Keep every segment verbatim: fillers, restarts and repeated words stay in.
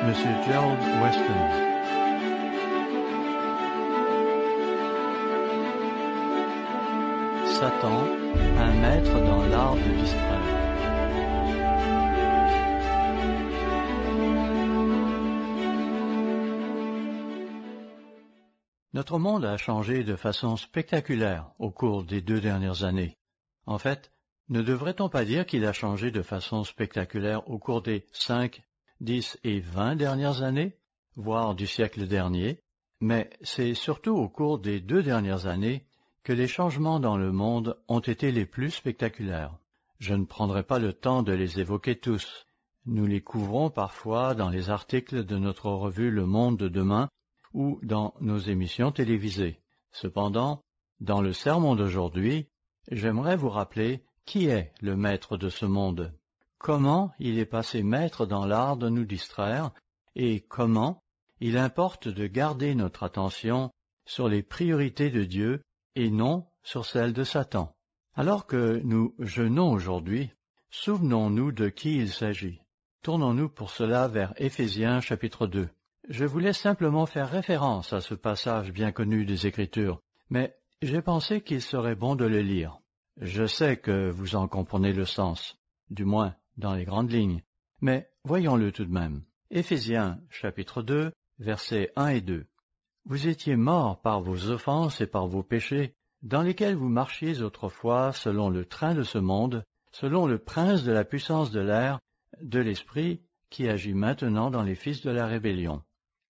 Monsieur Gerald Weston. Satan, un maître dans l'art de distraire. Notre monde a changé de façon spectaculaire au cours des deux dernières années. En fait, ne devrait-on pas dire qu'il a changé de façon spectaculaire au cours des cinq, dix et vingt dernières années, voire du siècle dernier, mais c'est surtout au cours des deux dernières années que les changements dans le monde ont été les plus spectaculaires. Je ne prendrai pas le temps de les évoquer tous. Nous les couvrons parfois dans les articles de notre revue Le Monde de demain ou dans nos émissions télévisées. Cependant, dans le sermon d'aujourd'hui, j'aimerais vous rappeler qui est le maître de ce monde, comment il est passé maître dans l'art de nous distraire et comment il importe de garder notre attention sur les priorités de Dieu et non sur celles de Satan. Alors que nous jeûnons aujourd'hui, souvenons-nous de qui il s'agit. Tournons-nous pour cela vers Éphésiens chapitre deux. Je voulais simplement faire référence à ce passage bien connu des Écritures, mais j'ai pensé qu'il serait bon de le lire. Je sais que vous en comprenez le sens, du moins dans les grandes lignes, mais voyons-le tout de même. Éphésiens chapitre deux, versets un et deux. Vous étiez morts par vos offenses et par vos péchés, dans lesquels vous marchiez autrefois selon le train de ce monde, selon le prince de la puissance de l'air, de l'esprit qui agit maintenant dans les fils de la rébellion.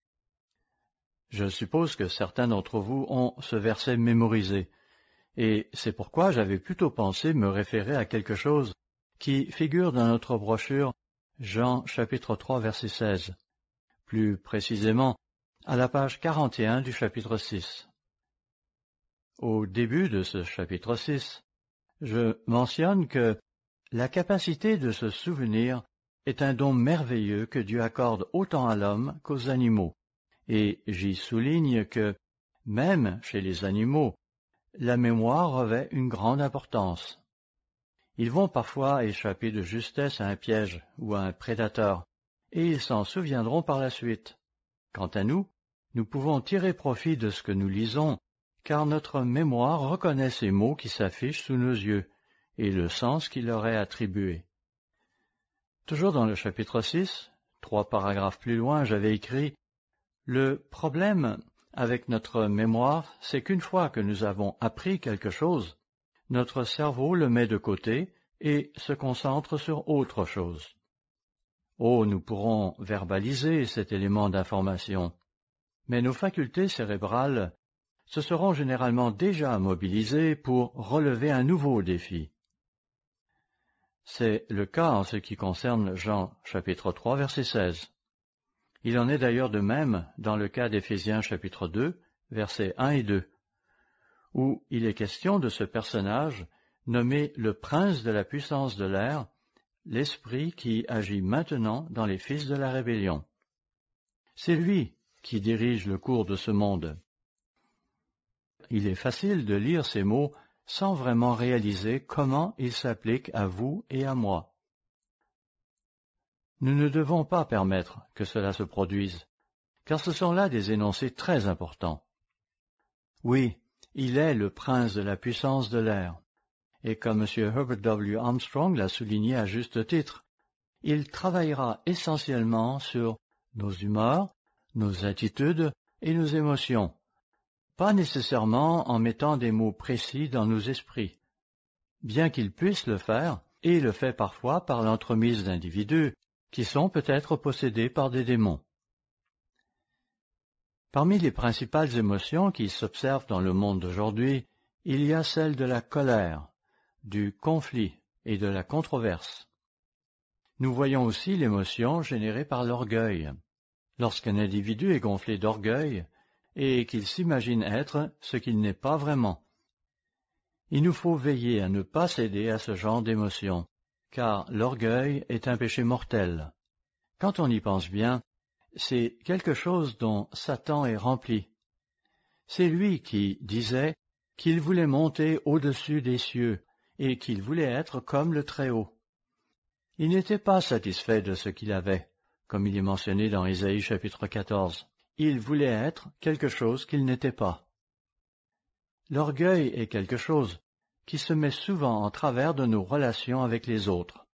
Je suppose que certains d'entre vous ont ce verset mémorisé, et c'est pourquoi j'avais plutôt pensé me référer à quelque chose qui figure dans notre brochure Jean chapitre trois verset seize, plus précisément à la page quarante et un du chapitre six. Au début de ce chapitre six, je mentionne que la capacité de se souvenir est un don merveilleux que Dieu accorde autant à l'homme qu'aux animaux. Et j'y souligne que, même chez les animaux, la mémoire revêt une grande importance. Ils vont parfois échapper de justesse à un piège ou à un prédateur, et ils s'en souviendront par la suite. Quant à nous, nous pouvons tirer profit de ce que nous lisons, car notre mémoire reconnaît ces mots qui s'affichent sous nos yeux, et le sens qui leur est attribué. Toujours dans le chapitre six, trois paragraphes plus loin, j'avais écrit Le problème avec notre mémoire, c'est qu'une fois que nous avons appris quelque chose, notre cerveau le met de côté et se concentre sur autre chose. Oh, nous pourrons verbaliser cet élément d'information, mais nos facultés cérébrales se seront généralement déjà mobilisées pour relever un nouveau défi. C'est le cas en ce qui concerne Jean chapitre trois verset seize. Il en est d'ailleurs de même dans le cas d'Éphésiens chapitre deux, versets un et deux, où il est question de ce personnage nommé le prince de la puissance de l'air, l'esprit qui agit maintenant dans les fils de la rébellion. C'est lui qui dirige le cours de ce monde. Il est facile de lire ces mots sans vraiment réaliser comment ils s'appliquent à vous et à moi. Nous ne devons pas permettre que cela se produise, car ce sont là des énoncés très importants. Oui, il est le prince de la puissance de l'air, et comme M. Herbert W. Armstrong l'a souligné à juste titre, il travaillera essentiellement sur nos humeurs, nos attitudes et nos émotions, pas nécessairement en mettant des mots précis dans nos esprits, bien qu'il puisse le faire, et le fait parfois par l'entremise d'individus, qui sont peut-être possédés par des démons. Parmi les principales émotions qui s'observent dans le monde d'aujourd'hui, il y a celle de la colère, du conflit et de la controverse. Nous voyons aussi l'émotion générée par l'orgueil. Lorsqu'un individu est gonflé d'orgueil et qu'il s'imagine être ce qu'il n'est pas vraiment. Il nous faut veiller à ne pas céder à ce genre d'émotion, car l'orgueil est un péché mortel. Quand on y pense bien, c'est quelque chose dont Satan est rempli. C'est lui qui disait qu'il voulait monter au-dessus des cieux et qu'il voulait être comme le Très-Haut. Il n'était pas satisfait de ce qu'il avait, comme il est mentionné dans Ésaïe chapitre quatorze. Il voulait être quelque chose qu'il n'était pas. L'orgueil est quelque chose qui se met souvent en travers de nos relations avec les autres.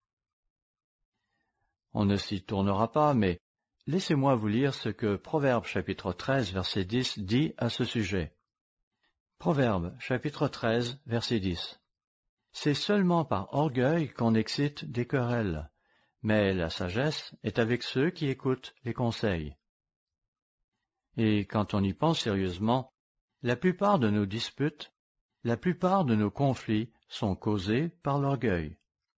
On ne s'y tournera pas, mais laissez-moi vous lire ce que Proverbe chapitre treize, verset dix dit à ce sujet. Proverbe chapitre treize, verset dix. C'est seulement par orgueil qu'on excite des querelles, mais la sagesse est avec ceux qui écoutent les conseils. Et quand on y pense sérieusement, la plupart de nos disputes, la plupart de nos conflits sont causés par l'orgueil.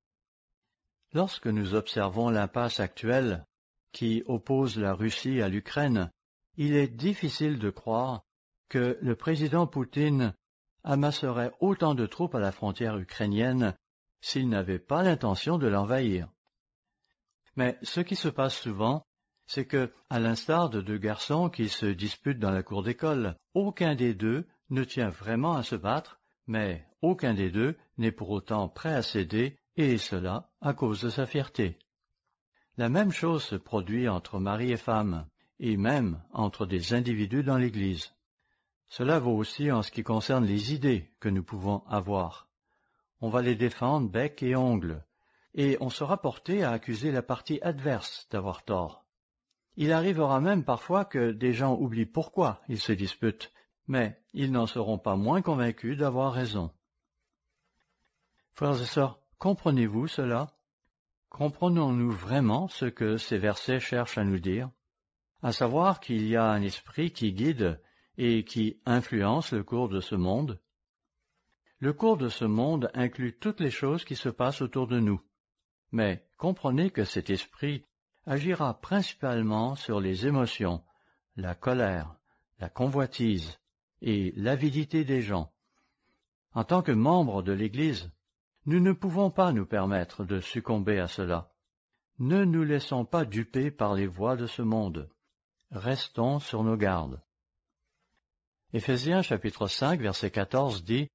Lorsque nous observons l'impasse actuelle qui oppose la Russie à l'Ukraine, il est difficile de croire que le président Poutine amasserait autant de troupes à la frontière ukrainienne s'il n'avait pas l'intention de l'envahir. Mais ce qui se passe souvent, c'est que, à l'instar de deux garçons qui se disputent dans la cour d'école, aucun des deux ne tient vraiment à se battre, mais aucun des deux n'est pour autant prêt à céder, et cela à cause de sa fierté. La même chose se produit entre mari et femme, et même entre des individus dans l'Église. Cela vaut aussi en ce qui concerne les idées que nous pouvons avoir. On va les défendre bec et ongles, et on sera porté à accuser la partie adverse d'avoir tort. Il arrivera même parfois que des gens oublient pourquoi ils se disputent, mais ils n'en seront pas moins convaincus d'avoir raison. Frères et sœurs, comprenez-vous cela? Comprenons-nous vraiment ce que ces versets cherchent à nous dire? À savoir qu'il y a un esprit qui guide et qui influence le cours de ce monde. Le cours de ce monde inclut toutes les choses qui se passent autour de nous. Mais comprenez que cet esprit agira principalement sur les émotions, la colère, la convoitise et l'avidité des gens. En tant que membres de l'Église, nous ne pouvons pas nous permettre de succomber à cela. Ne nous laissons pas duper par les voies de ce monde. Restons sur nos gardes. Éphésiens chapitre cinq, verset quatorze dit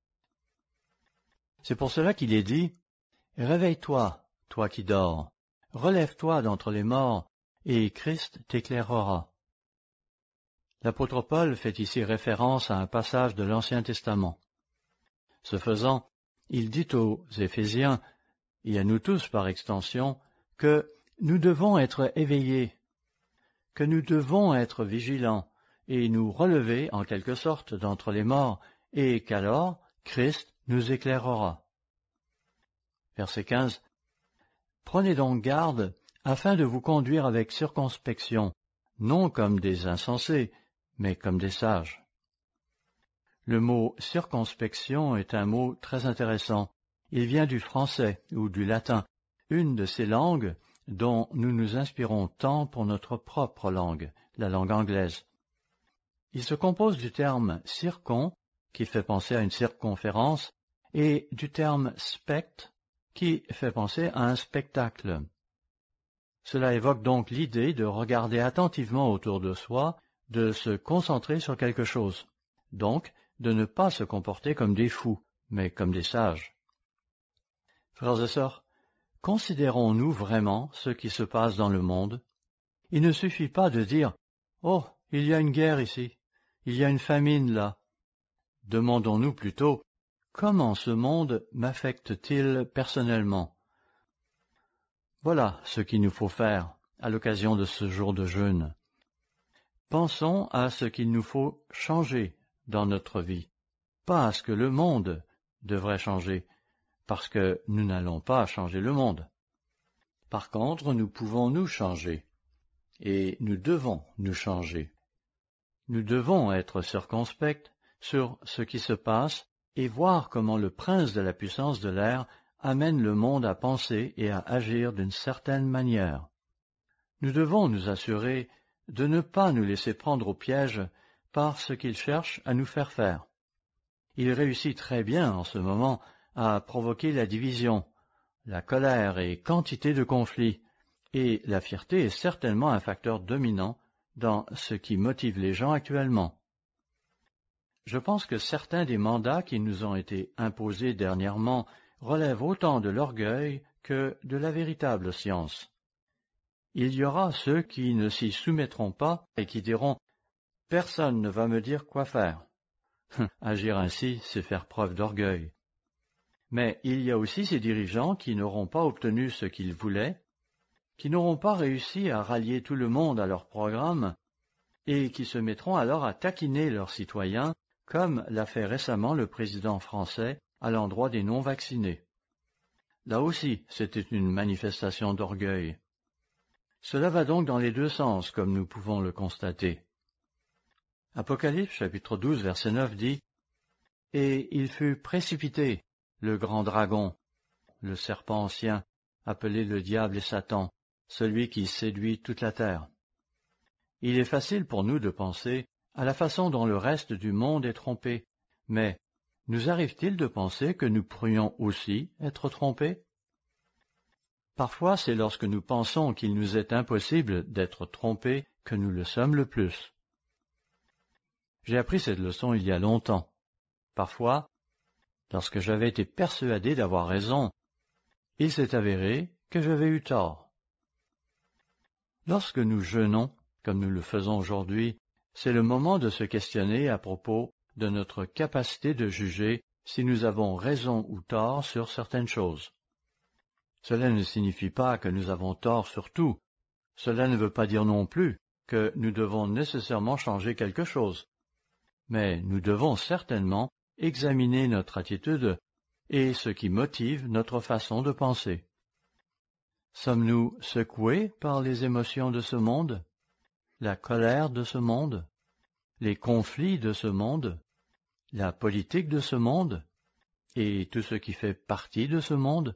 « C'est pour cela qu'il est dit « Réveille-toi, toi qui dors, relève-toi d'entre les morts, et Christ t'éclairera. » L'apôtre Paul fait ici référence à un passage de l'Ancien Testament. Ce faisant, il dit aux Éphésiens, et à nous tous par extension, que nous devons être éveillés, que nous devons être vigilants, et nous relever en quelque sorte d'entre les morts, et qu'alors Christ nous éclairera. Verset quinze. Prenez donc garde afin de vous conduire avec circonspection, non comme des insensés, mais comme des sages. Le mot circonspection est un mot très intéressant. Il vient du français ou du latin, une de ces langues dont nous nous inspirons tant pour notre propre langue, la langue anglaise. Il se compose du terme circon, qui fait penser à une circonférence, et du terme spect, qui fait penser à un spectacle. Cela évoque donc l'idée de regarder attentivement autour de soi, de se concentrer sur quelque chose, donc de ne pas se comporter comme des fous, mais comme des sages. Frères et sœurs, considérons-nous vraiment ce qui se passe dans le monde? Il ne suffit pas de dire « Oh, il y a une guerre ici, il y a une famine là ». Demandons-nous plutôt « Comment ce monde m'affecte-t-il personnellement ?» Voilà ce qu'il nous faut faire à l'occasion de ce jour de jeûne. Pensons à ce qu'il nous faut changer dans notre vie, pas à ce que le monde devrait changer, parce que nous n'allons pas changer le monde. Par contre, nous pouvons nous changer, et nous devons nous changer. Nous devons être circonspects sur ce qui se passe et voir comment le prince de la puissance de l'air amène le monde à penser et à agir d'une certaine manière. Nous devons nous assurer de ne pas nous laisser prendre au piège par ce qu'il cherche à nous faire faire. Il réussit très bien en ce moment à provoquer la division, la colère et quantité de conflits, et la fierté est certainement un facteur dominant dans ce qui motive les gens actuellement. Je pense que certains des mandats qui nous ont été imposés dernièrement relèvent autant de l'orgueil que de la véritable science. Il y aura ceux qui ne s'y soumettront pas et qui diront « Personne ne va me dire quoi faire ». Agir ainsi, c'est faire preuve d'orgueil. Mais il y a aussi ces dirigeants qui n'auront pas obtenu ce qu'ils voulaient, qui n'auront pas réussi à rallier tout le monde à leur programme, et qui se mettront alors à taquiner leurs citoyens, comme l'a fait récemment le président français à l'endroit des non-vaccinés. Là aussi, c'était une manifestation d'orgueil. Cela va donc dans les deux sens, comme nous pouvons le constater. Apocalypse chapitre douze verset neuf dit « Et il fut précipité, le grand dragon, le serpent ancien, appelé le diable et Satan, celui qui séduit toute la terre. » Il est facile pour nous de penser à la façon dont le reste du monde est trompé, mais nous arrive-t-il de penser que nous pourrions aussi être trompés? Parfois, c'est lorsque nous pensons qu'il nous est impossible d'être trompés que nous le sommes le plus. J'ai appris cette leçon il y a longtemps. Parfois, lorsque j'avais été persuadé d'avoir raison, il s'est avéré que j'avais eu tort. Lorsque nous jeûnons, comme nous le faisons aujourd'hui, c'est le moment de se questionner à propos de notre capacité de juger si nous avons raison ou tort sur certaines choses. Cela ne signifie pas que nous avons tort sur tout. Cela ne veut pas dire non plus que nous devons nécessairement changer quelque chose. Mais nous devons certainement examiner notre attitude et ce qui motive notre façon de penser. Sommes-nous secoués par les émotions de ce monde, la colère de ce monde, les conflits de ce monde, la politique de ce monde et tout ce qui fait partie de ce monde?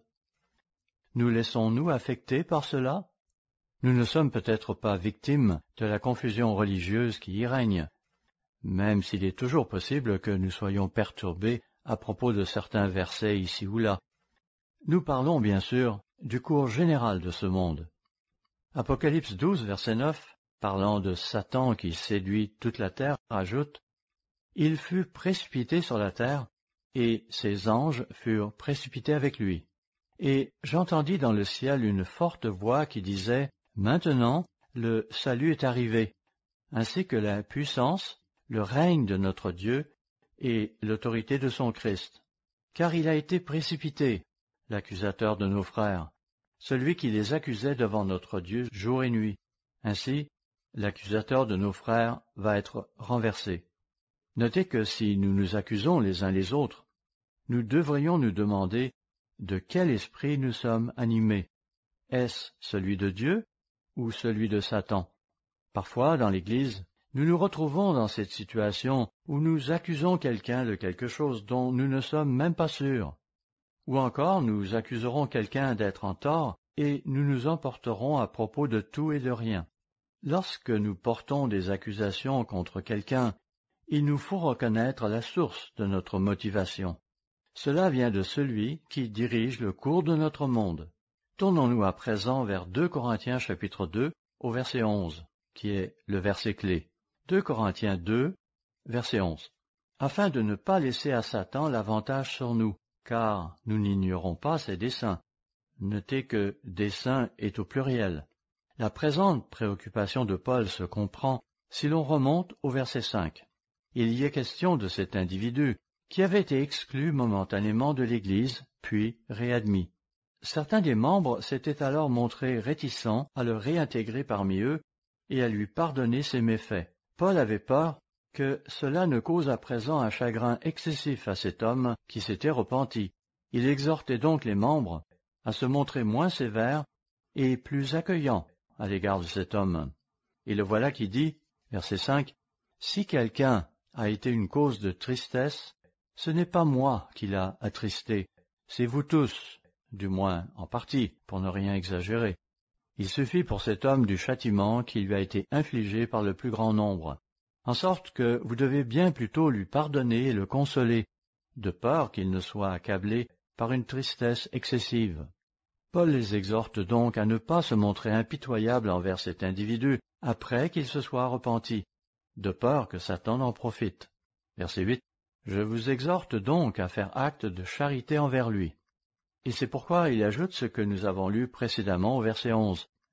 Nous laissons-nous affecter par cela? Nous ne sommes peut-être pas victimes de la confusion religieuse qui y règne, même s'il est toujours possible que nous soyons perturbés à propos de certains versets ici ou là. Nous parlons bien sûr du cours général de ce monde. Apocalypse douze, verset neuf, parlant de Satan qui séduit toute la terre, ajoute « Il fut précipité sur la terre, et ses anges furent précipités avec lui. » Et j'entendis dans le ciel une forte voix qui disait « Maintenant, le salut est arrivé, ainsi que la puissance, le règne de notre Dieu et l'autorité de son Christ. Car il a été précipité, l'accusateur de nos frères, celui qui les accusait devant notre Dieu jour et nuit. Ainsi, l'accusateur de nos frères va être renversé. » Notez que si nous nous accusons les uns les autres, nous devrions nous demander de quel esprit nous sommes animés. Est-ce celui de Dieu ou celui de Satan? Parfois, dans l'Église, nous nous retrouvons dans cette situation où nous accusons quelqu'un de quelque chose dont nous ne sommes même pas sûrs. Ou encore, nous accuserons quelqu'un d'être en tort et nous nous emporterons à propos de tout et de rien. Lorsque nous portons des accusations contre quelqu'un, il nous faut reconnaître la source de notre motivation. Cela vient de celui qui dirige le cours de notre monde. Tournons-nous à présent vers deux Corinthiens chapitre deux au verset onze, qui est le verset clé. deux Corinthiens deux, verset onze. Afin de ne pas laisser à Satan l'avantage sur nous, car nous n'ignorons pas ses desseins. Notez que dessein est au pluriel. La présente préoccupation de Paul se comprend si l'on remonte au verset cinq. Il y est question de cet individu qui avait été exclu momentanément de l'Église, puis réadmis. Certains des membres s'étaient alors montrés réticents à le réintégrer parmi eux et à lui pardonner ses méfaits. Paul avait peur que cela ne cause à présent un chagrin excessif à cet homme qui s'était repenti. Il exhortait donc les membres à se montrer moins sévères et plus accueillants à l'égard de cet homme. Et le voilà qui dit, verset cinq, « Si quelqu'un a été une cause de tristesse, ce n'est pas moi qui l'a attristé, c'est vous tous, du moins en partie, pour ne rien exagérer. Il suffit pour cet homme du châtiment qui lui a été infligé par le plus grand nombre, en sorte que vous devez bien plutôt lui pardonner et le consoler, de peur qu'il ne soit accablé par une tristesse excessive. » Paul les exhorte donc à ne pas se montrer impitoyable envers cet individu après qu'il se soit repenti, de peur que Satan en profite. Verset huit. « Je vous exhorte donc à faire acte de charité envers lui. » Et c'est pourquoi il ajoute ce que nous avons lu précédemment au verset onze.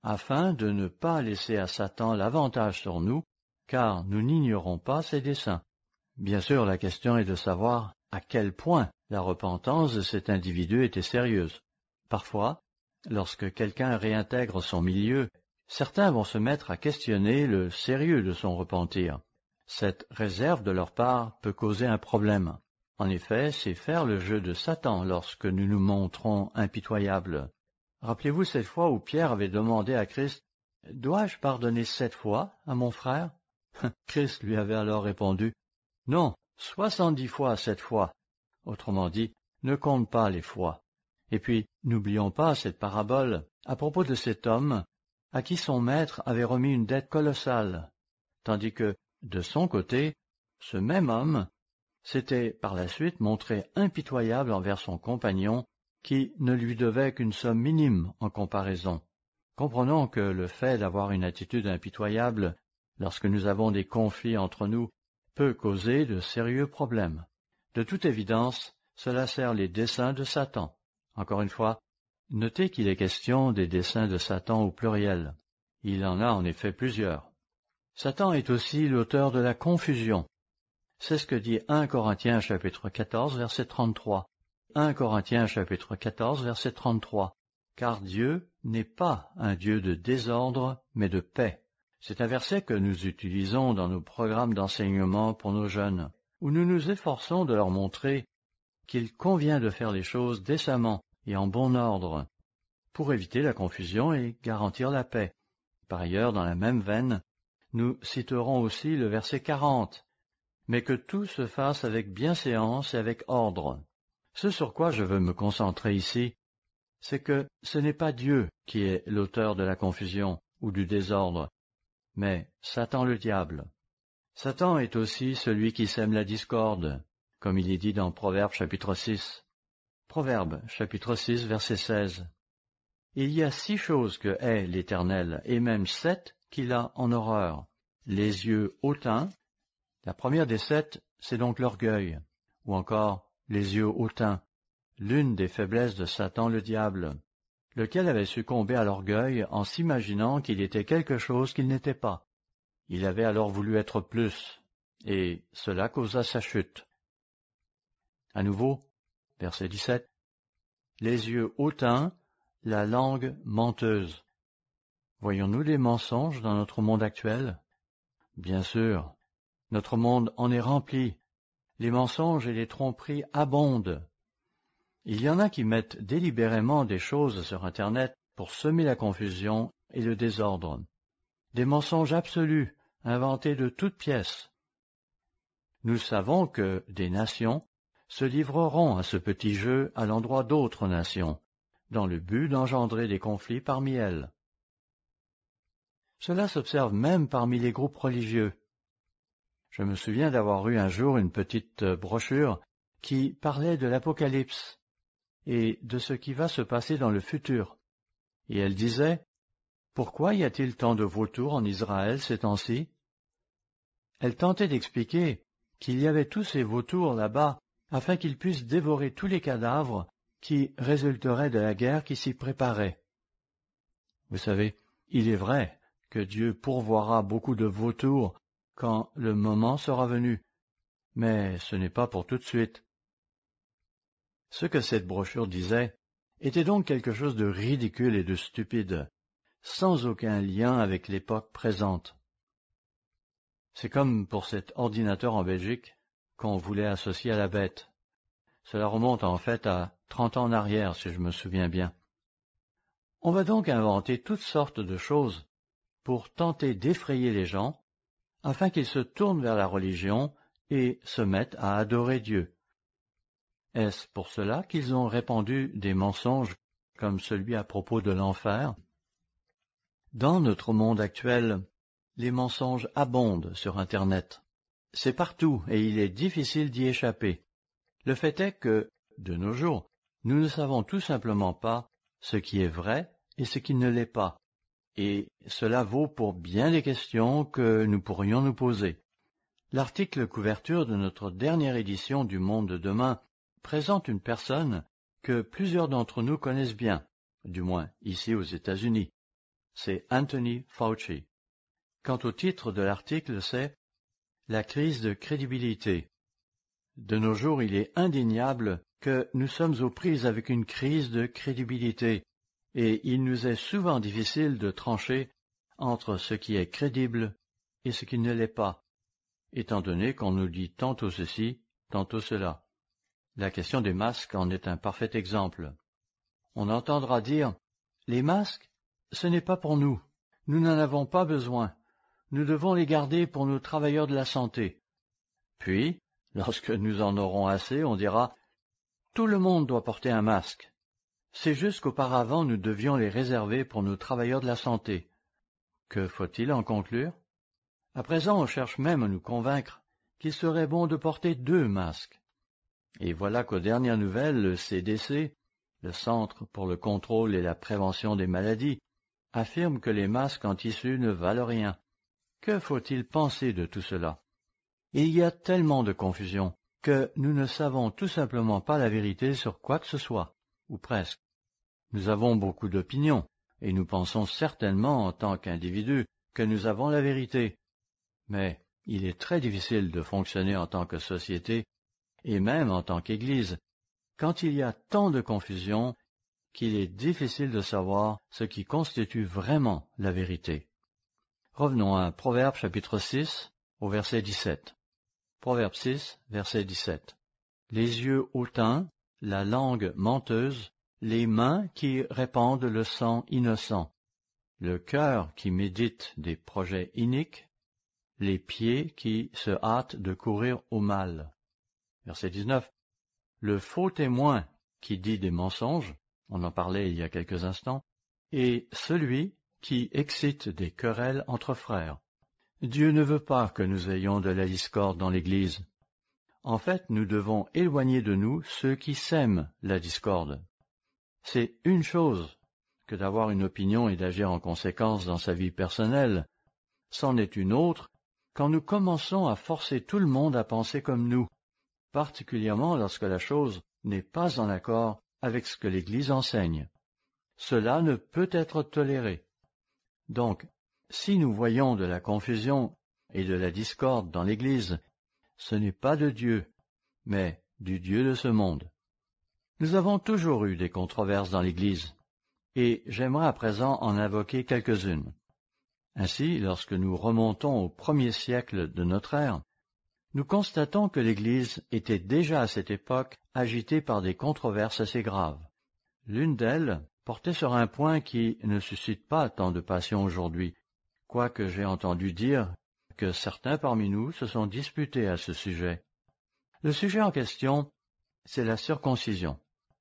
afin de ne pas laisser à Satan l'avantage sur nous, car nous n'ignorons pas ses desseins. Bien sûr, la question est de savoir à quel point la repentance de cet individu était sérieuse. Parfois, lorsque quelqu'un réintègre son milieu, certains vont se mettre à questionner le sérieux de son repentir. Cette réserve de leur part peut causer un problème. En effet, c'est faire le jeu de Satan lorsque nous nous montrons impitoyables. Rappelez-vous cette fois où Pierre avait demandé à Christ « Dois-je pardonner sept fois à mon frère ?» Christ lui avait alors répondu « Non, soixante-dix fois sept fois. » Autrement dit, ne compte pas les fois. Et puis, n'oublions pas cette parabole à propos de cet homme à qui son maître avait remis une dette colossale, tandis que, de son côté, ce même homme s'était par la suite montré impitoyable envers son compagnon qui ne lui devait qu'une somme minime en comparaison. Comprenons que le fait d'avoir une attitude impitoyable lorsque nous avons des conflits entre nous peut causer de sérieux problèmes. De toute évidence, cela sert les desseins de Satan. Encore une fois, notez qu'il est question des desseins de Satan au pluriel. Il en a en effet plusieurs. Satan est aussi l'auteur de la confusion. C'est ce que dit un Corinthiens chapitre quatorze verset trente-trois. un Corinthiens chapitre quatorze verset trente-trois. Car Dieu n'est pas un Dieu de désordre, mais de paix. C'est un verset que nous utilisons dans nos programmes d'enseignement pour nos jeunes, où nous nous efforçons de leur montrer qu'il convient de faire les choses décemment et en bon ordre, pour éviter la confusion et garantir la paix. Par ailleurs, dans la même veine, nous citerons aussi le verset quarante, mais que tout se fasse avec bienséance et avec ordre. Ce sur quoi je veux me concentrer ici, c'est que ce n'est pas Dieu qui est l'auteur de la confusion ou du désordre, mais Satan le diable. Satan est aussi celui qui sème la discorde, comme il est dit dans Proverbes chapitre six. Proverbes chapitre six verset seize. Il y a six choses que hait l'Éternel, et même sept qu'il a en horreur. Les yeux hautains, la première des sept, c'est donc l'orgueil, ou encore les yeux hautains, l'une des faiblesses de Satan le diable, lequel avait succombé à l'orgueil en s'imaginant qu'il était quelque chose qu'il n'était pas. Il avait alors voulu être plus, et cela causa sa chute. À nouveau, verset dix-sept, les yeux hautains, la langue menteuse. Voyons-nous des mensonges dans notre monde actuel? Bien sûr, notre monde en est rempli. Les mensonges et les tromperies abondent. Il y en a qui mettent délibérément des choses sur Internet pour semer la confusion et le désordre. Des mensonges absolus, inventés de toutes pièces. Nous savons que des nations se livreront à ce petit jeu à l'endroit d'autres nations, dans le but d'engendrer des conflits parmi elles. Cela s'observe même parmi les groupes religieux. Je me souviens d'avoir eu un jour une petite brochure qui parlait de l'Apocalypse et de ce qui va se passer dans le futur. Et elle disait « Pourquoi y a-t-il tant de vautours en Israël ces temps-ci » Elle tentait d'expliquer qu'il y avait tous ces vautours là-bas afin qu'ils puissent dévorer tous les cadavres qui résulteraient de la guerre qui s'y préparait. Vous savez, il est vrai que Dieu pourvoira beaucoup de vautours quand le moment sera venu, mais ce n'est pas pour tout de suite. Ce que cette brochure disait était donc quelque chose de ridicule et de stupide, sans aucun lien avec l'époque présente. C'est comme pour cet ordinateur en Belgique qu'on voulait associer à la bête. Cela remonte en fait à trente ans en arrière, si je me souviens bien. On va donc inventer toutes sortes de choses pour tenter d'effrayer les gens, afin qu'ils se tournent vers la religion et se mettent à adorer Dieu. Est-ce pour cela qu'ils ont répandu des mensonges comme celui à propos de l'enfer? Dans notre monde actuel, les mensonges abondent sur Internet. C'est partout et il est difficile d'y échapper. Le fait est que, de nos jours, nous ne savons tout simplement pas ce qui est vrai et ce qui ne l'est pas. Et cela vaut pour bien des questions que nous pourrions nous poser. L'article couverture de notre dernière édition du Monde de demain présente une personne que plusieurs d'entre nous connaissent bien, du moins ici aux États-Unis. c'est Anthony Fauci. Quant au titre de l'article, c'est « La crise de crédibilité ». De nos jours, il est indéniable que nous sommes aux prises avec une crise de crédibilité, et il nous est souvent difficile de trancher entre ce qui est crédible et ce qui ne l'est pas, étant donné qu'on nous dit tantôt ceci, tantôt cela. La question des masques en est un parfait exemple. On entendra dire « Les masques, ce n'est pas pour nous, nous n'en avons pas besoin, nous devons les garder pour nos travailleurs de la santé. » Puis, lorsque nous en aurons assez, on dira « Tout le monde doit porter un masque. C'est juste qu'auparavant nous devions les réserver pour nos travailleurs de la santé. » Que faut-il en conclure? À présent, on cherche même à nous convaincre qu'il serait bon de porter deux masques. Et voilà qu'aux dernières nouvelles, le C D C, le Centre pour le contrôle et la prévention des maladies, affirme que les masques en tissu ne valent rien. Que faut-il penser de tout cela? Il y a tellement de confusion que nous ne savons tout simplement pas la vérité sur quoi que ce soit, ou presque. Nous avons beaucoup d'opinions, et nous pensons certainement en tant qu'individus que nous avons la vérité. Mais il est très difficile de fonctionner en tant que société, et même en tant qu'Église, quand il y a tant de confusion qu'il est difficile de savoir ce qui constitue vraiment la vérité. Revenons à Proverbe chapitre six, au verset dix-sept. Proverbe six, verset dix-sept. Les yeux hautains, la langue menteuse, les mains qui répandent le sang innocent, le cœur qui médite des projets iniques, les pieds qui se hâtent de courir au mal. Verset dix-neuf. Le faux témoin qui dit des mensonges, on en parlait il y a quelques instants, et celui qui excite des querelles entre frères. Dieu ne veut pas que nous ayons de la discorde dans l'Église. En fait, nous devons éloigner de nous ceux qui sèment la discorde. C'est une chose que d'avoir une opinion et d'agir en conséquence dans sa vie personnelle. C'en est une autre quand nous commençons à forcer tout le monde à penser comme nous, particulièrement lorsque la chose n'est pas en accord avec ce que l'Église enseigne. Cela ne peut être toléré. Donc, si nous voyons de la confusion et de la discorde dans l'Église, ce n'est pas de Dieu, mais du Dieu de ce monde. Nous avons toujours eu des controverses dans l'Église, et j'aimerais à présent en invoquer quelques-unes. Ainsi, lorsque nous remontons au premier siècle de notre ère, nous constatons que l'Église était déjà à cette époque agitée par des controverses assez graves. L'une d'elles portait sur un point qui ne suscite pas tant de passion aujourd'hui, quoique j'ai entendu dire que certains parmi nous se sont disputés à ce sujet. Le sujet en question, c'est la circoncision.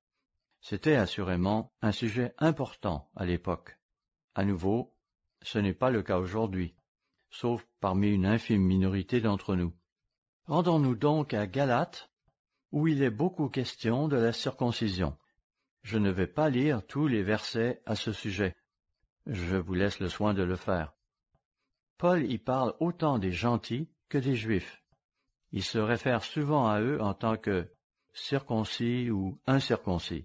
C'était assurément un sujet important à l'époque. À nouveau, ce n'est pas le cas aujourd'hui, sauf parmi une infime minorité d'entre nous. Rendons-nous donc à Galates, où il est beaucoup question de la circoncision. Je ne vais pas lire tous les versets à ce sujet. Je vous laisse le soin de le faire. Paul y parle autant des gentils que des juifs. Il se réfère souvent à eux en tant que circoncis ou incirconcis.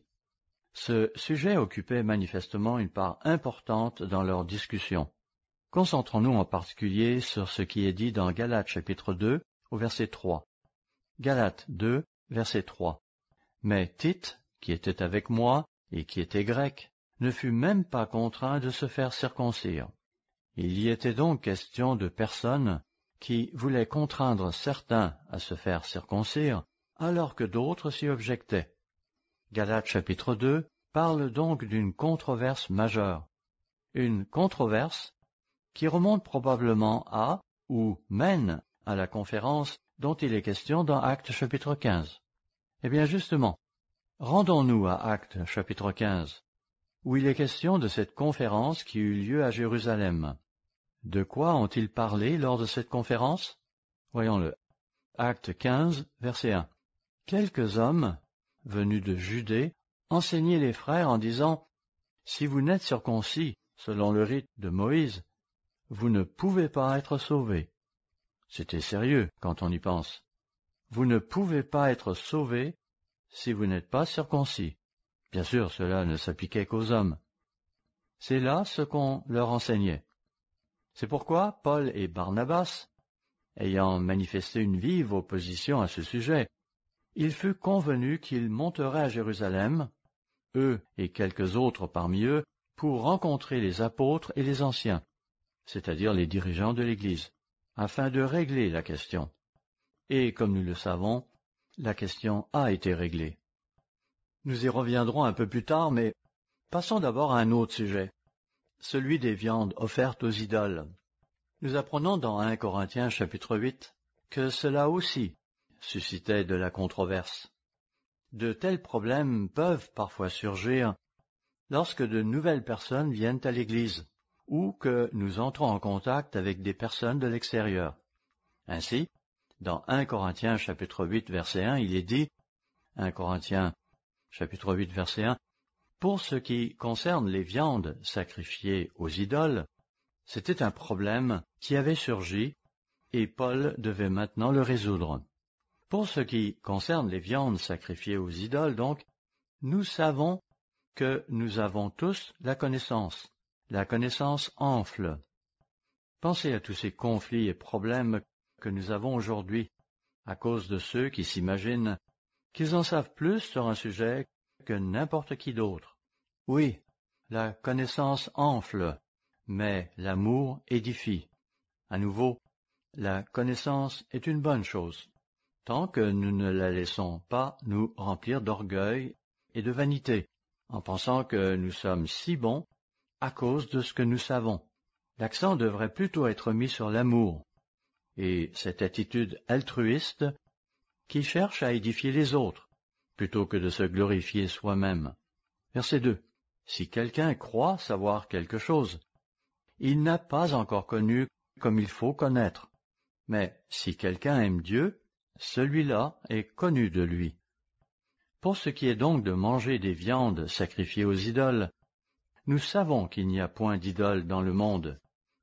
Ce sujet occupait manifestement une part importante dans leur discussion. Concentrons-nous en particulier sur ce qui est dit dans Galates chapitre deux au verset trois. Galates deux, verset trois. Mais Tite, qui était avec moi et qui était grec, ne fut même pas contraint de se faire circoncire. Il y était donc question de personnes qui voulaient contraindre certains à se faire circoncire, alors que d'autres s'y objectaient. Galates chapitre deux parle donc d'une controverse majeure. Une controverse qui remonte probablement à, ou mène à la conférence dont il est question dans Actes chapitre quinze. Eh bien justement, rendons-nous à Actes chapitre quinze, où il est question de cette conférence qui eut lieu à Jérusalem. De quoi ont-ils parlé lors de cette conférence? Voyons-le. Actes quinze, verset un. Quelques hommes, venus de Judée, enseignaient les frères en disant « Si vous n'êtes circoncis selon le rite de Moïse, vous ne pouvez pas être sauvés. » C'était sérieux quand on y pense. Vous ne pouvez pas être sauvés si vous n'êtes pas circoncis. Bien sûr, cela ne s'appliquait qu'aux hommes. C'est là ce qu'on leur enseignait. C'est pourquoi Paul et Barnabas, ayant manifesté une vive opposition à ce sujet, il fut convenu qu'ils monteraient à Jérusalem, eux et quelques autres parmi eux, pour rencontrer les apôtres et les anciens, c'est-à-dire les dirigeants de l'Église, afin de régler la question. Et comme nous le savons, la question a été réglée. Nous y reviendrons un peu plus tard, mais passons d'abord à un autre sujet, celui des viandes offertes aux idoles. Nous apprenons dans un Corinthiens chapitre huit que cela aussi suscitait de la controverse. De tels problèmes peuvent parfois surgir lorsque de nouvelles personnes viennent à l'Église ou que nous entrons en contact avec des personnes de l'extérieur. Ainsi, dans un Corinthiens chapitre huit verset un, il est dit, un Corinthiens chapitre huit verset un, « Pour ce qui concerne les viandes sacrifiées aux idoles, c'était un problème qui avait surgi et Paul devait maintenant le résoudre. Pour ce qui concerne les viandes sacrifiées aux idoles, donc, nous savons que nous avons tous la connaissance. La connaissance enfle. Pensez à tous ces conflits et problèmes que nous avons aujourd'hui à cause de ceux qui s'imaginent qu'ils en savent plus sur un sujet que n'importe qui d'autre. Oui, la connaissance enfle, mais l'amour édifie. À nouveau, la connaissance est une bonne chose, tant que nous ne la laissons pas nous remplir d'orgueil et de vanité, en pensant que nous sommes si bons à cause de ce que nous savons. L'accent devrait plutôt être mis sur l'amour, et cette attitude altruiste qui cherche à édifier les autres, plutôt que de se glorifier soi-même. Verset deux. Si quelqu'un croit savoir quelque chose, il n'a pas encore connu comme il faut connaître. Mais si quelqu'un aime Dieu, celui-là est connu de lui. Pour ce qui est donc de manger des viandes sacrifiées aux idoles, nous savons qu'il n'y a point d'idole dans le monde,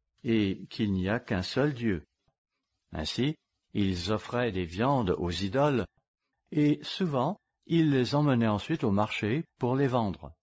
et qu'il n'y a qu'un seul Dieu. Ainsi, ils offraient des viandes aux idoles, et souvent, ils les emmenaient ensuite au marché pour les vendre.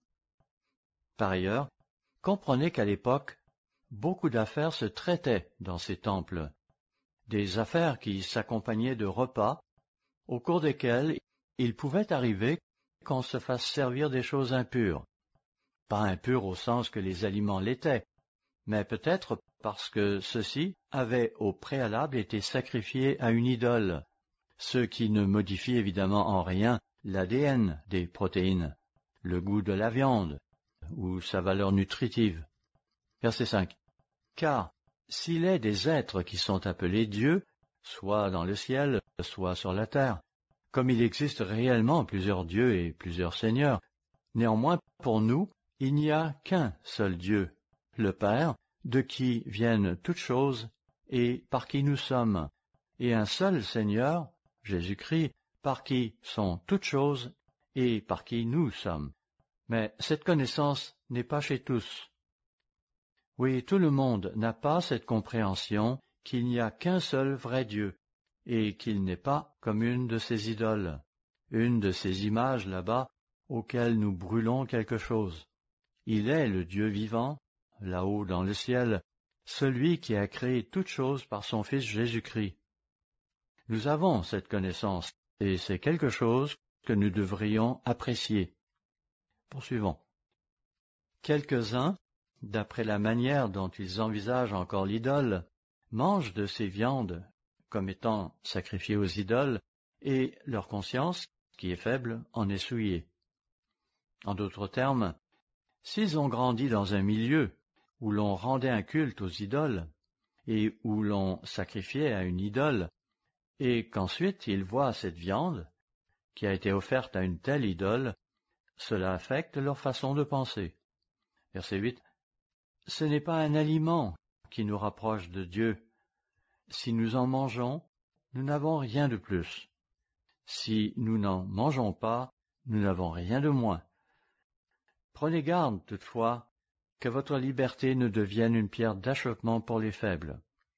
Par ailleurs, comprenez qu'à l'époque, beaucoup d'affaires se traitaient dans ces temples, des affaires qui s'accompagnaient de repas, au cours desquels il pouvait arriver qu'on se fasse servir des choses impures. Pas impures au sens que les aliments l'étaient, mais peut-être parce que ceux-ci avaient au préalable été sacrifiés à une idole, ce qui ne modifie évidemment en rien l'A D N des protéines, le goût de la viande ou sa valeur nutritive. Verset cinq. Car s'il est des êtres qui sont appelés dieux, soit dans le ciel, soit sur la terre, comme il existe réellement plusieurs dieux et plusieurs seigneurs, néanmoins pour nous, il n'y a qu'un seul Dieu, le Père, de qui viennent toutes choses et par qui nous sommes, et un seul Seigneur, Jésus-Christ, par qui sont toutes choses et par qui nous sommes. Mais cette connaissance n'est pas chez tous. Oui, tout le monde n'a pas cette compréhension qu'il n'y a qu'un seul vrai Dieu, et qu'il n'est pas comme une de ces idoles, une de ces images là-bas auxquelles nous brûlons quelque chose. Il est le Dieu vivant, là-haut dans le ciel, celui qui a créé toutes choses par son Fils Jésus-Christ. Nous avons cette connaissance, et c'est quelque chose que nous devrions apprécier. Poursuivons. Quelques-uns, d'après la manière dont ils envisagent encore l'idole, mangent de ces viandes comme étant sacrifiées aux idoles, et leur conscience, qui est faible, en est souillée. En d'autres termes, s'ils ont grandi dans un milieu où l'on rendait un culte aux idoles, et où l'on sacrifiait à une idole, et qu'ensuite ils voient cette viande, qui a été offerte à une telle idole, cela affecte leur façon de penser. Verset huit. Ce n'est pas un aliment qui nous rapproche de Dieu. Si nous en mangeons, nous n'avons rien de plus. Si nous n'en mangeons pas, nous n'avons rien de moins. Prenez garde, toutefois, que votre liberté ne devienne une pierre d'achoppement pour les faibles.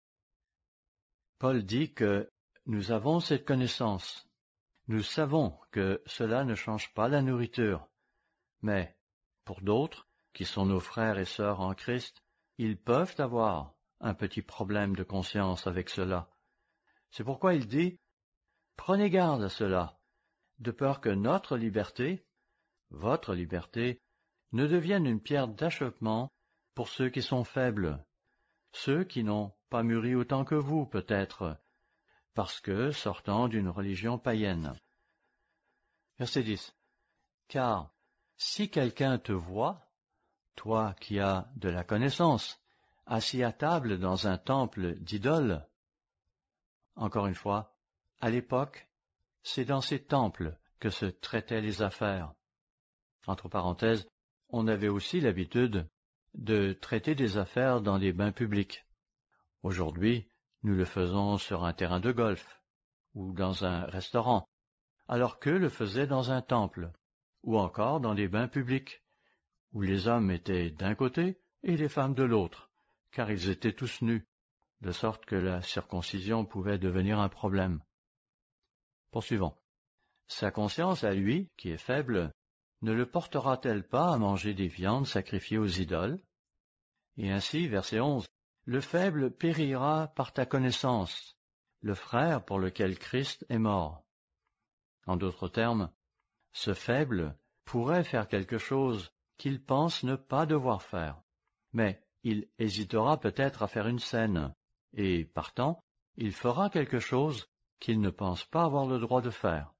Paul dit que nous avons cette connaissance. Nous savons que cela ne change pas la nourriture. Mais, pour d'autres, qui sont nos frères et sœurs en Christ, ils peuvent avoir un petit problème de conscience avec cela. C'est pourquoi il dit « Prenez garde à cela, de peur que notre liberté, votre liberté, ne devienne une pierre d'achoppement pour ceux qui sont faibles, ceux qui n'ont pas mûri autant que vous, peut-être, parce que sortant d'une religion païenne. » Verset dix. Car si quelqu'un te voit, toi qui as de la connaissance, assis à table dans un temple d'idoles, encore une fois, à l'époque, c'est dans ces temples que se traitaient les affaires. Entre parenthèses, on avait aussi l'habitude de traiter des affaires dans des bains publics. Aujourd'hui, nous le faisons sur un terrain de golf ou dans un restaurant, alors qu'eux le faisaient dans un temple, ou encore dans des bains publics, où les hommes étaient d'un côté et les femmes de l'autre, car ils étaient tous nus, de sorte que la circoncision pouvait devenir un problème. Poursuivons. Sa conscience à lui, qui est faible, ne le portera-t-elle pas à manger des viandes sacrifiées aux idoles? Et ainsi, verset onze, le faible périra par ta connaissance, le frère pour lequel Christ est mort. En d'autres termes, ce faible pourrait faire quelque chose qu'il pense ne pas devoir faire, mais il hésitera peut-être à faire une scène, et, partant, il fera quelque chose qu'il ne pense pas avoir le droit de faire.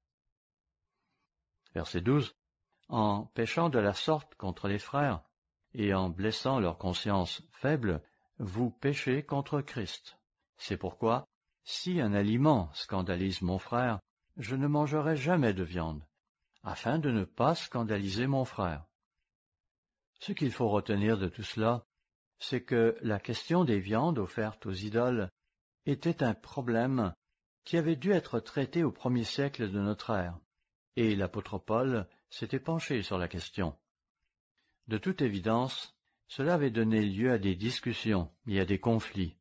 Verset douze. En péchant de la sorte contre les frères, et en blessant leur conscience faible, vous péchez contre Christ. C'est pourquoi, si un aliment scandalise mon frère, je ne mangerai jamais de viande, afin de ne pas scandaliser mon frère. Ce qu'il faut retenir de tout cela, c'est que la question des viandes offertes aux idoles était un problème qui avait dû être traité au premier siècle de notre ère, et l'apôtre Paul s'était penché sur la question. De toute évidence, cela avait donné lieu à des discussions et à des conflits.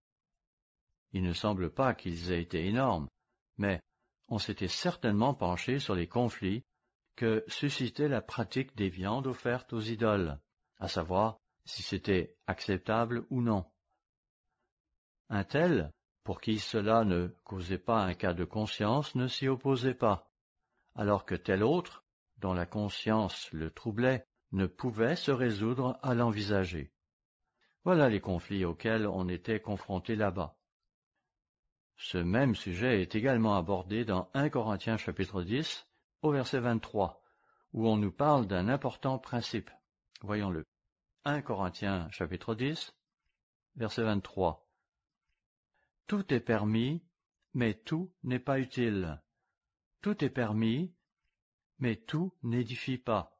Il ne semble pas qu'ils aient été énormes, mais on s'était certainement penché sur les conflits que suscitait la pratique des viandes offertes aux idoles, à savoir si c'était acceptable ou non. Un tel, pour qui cela ne causait pas un cas de conscience, ne s'y opposait pas, alors que tel autre, dont la conscience le troublait, ne pouvait se résoudre à l'envisager. Voilà les conflits auxquels on était confronté là-bas. Ce même sujet est également abordé dans un Corinthiens chapitre dix, au verset vingt-trois, où on nous parle d'un important principe. Voyons-le. un Corinthiens chapitre dix, verset vingt-trois. Tout est permis, mais tout n'est pas utile. Tout est permis, mais tout n'édifie pas.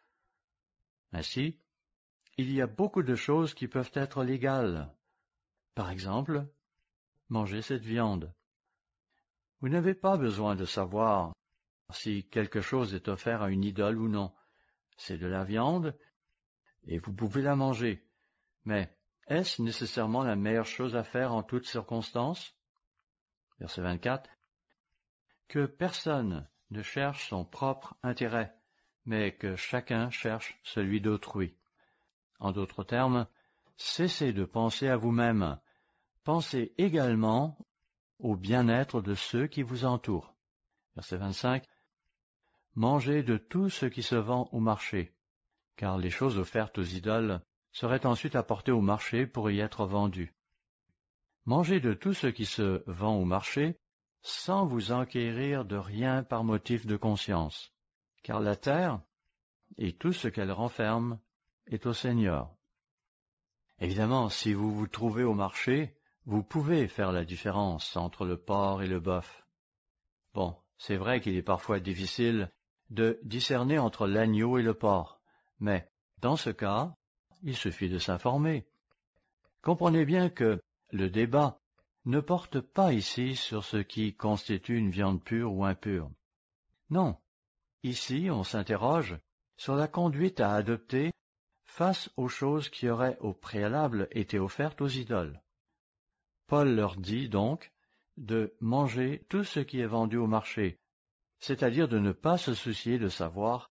Ainsi, il y a beaucoup de choses qui peuvent être légales. Par exemple, manger cette viande. Vous n'avez pas besoin de savoir si quelque chose est offert à une idole ou non. C'est de la viande, et vous pouvez la manger. Mais est-ce nécessairement la meilleure chose à faire en toutes circonstances? Verset vingt-quatre. Que personne ne cherche son propre intérêt, mais que chacun cherche celui d'autrui. En d'autres termes, cessez de penser à vous-même. Pensez également au bien-être de ceux qui vous entourent. Verset vingt-cinq. Mangez de tout ce qui se vend au marché, car les choses offertes aux idoles seraient ensuite apportées au marché pour y être vendues. Mangez de tout ce qui se vend au marché, sans vous enquérir de rien par motif de conscience, car la terre et tout ce qu'elle renferme est au Seigneur. Évidemment, si vous vous trouvez au marché, vous pouvez faire la différence entre le porc et le bœuf. Bon, c'est vrai qu'il est parfois difficile de discerner entre l'agneau et le porc, mais dans ce cas, il suffit de s'informer. Comprenez bien que le débat ne porte pas ici sur ce qui constitue une viande pure ou impure. Non, ici on s'interroge sur la conduite à adopter face aux choses qui auraient au préalable été offertes aux idoles. Paul leur dit donc de manger tout ce qui est vendu au marché, c'est-à-dire de ne pas se soucier de savoir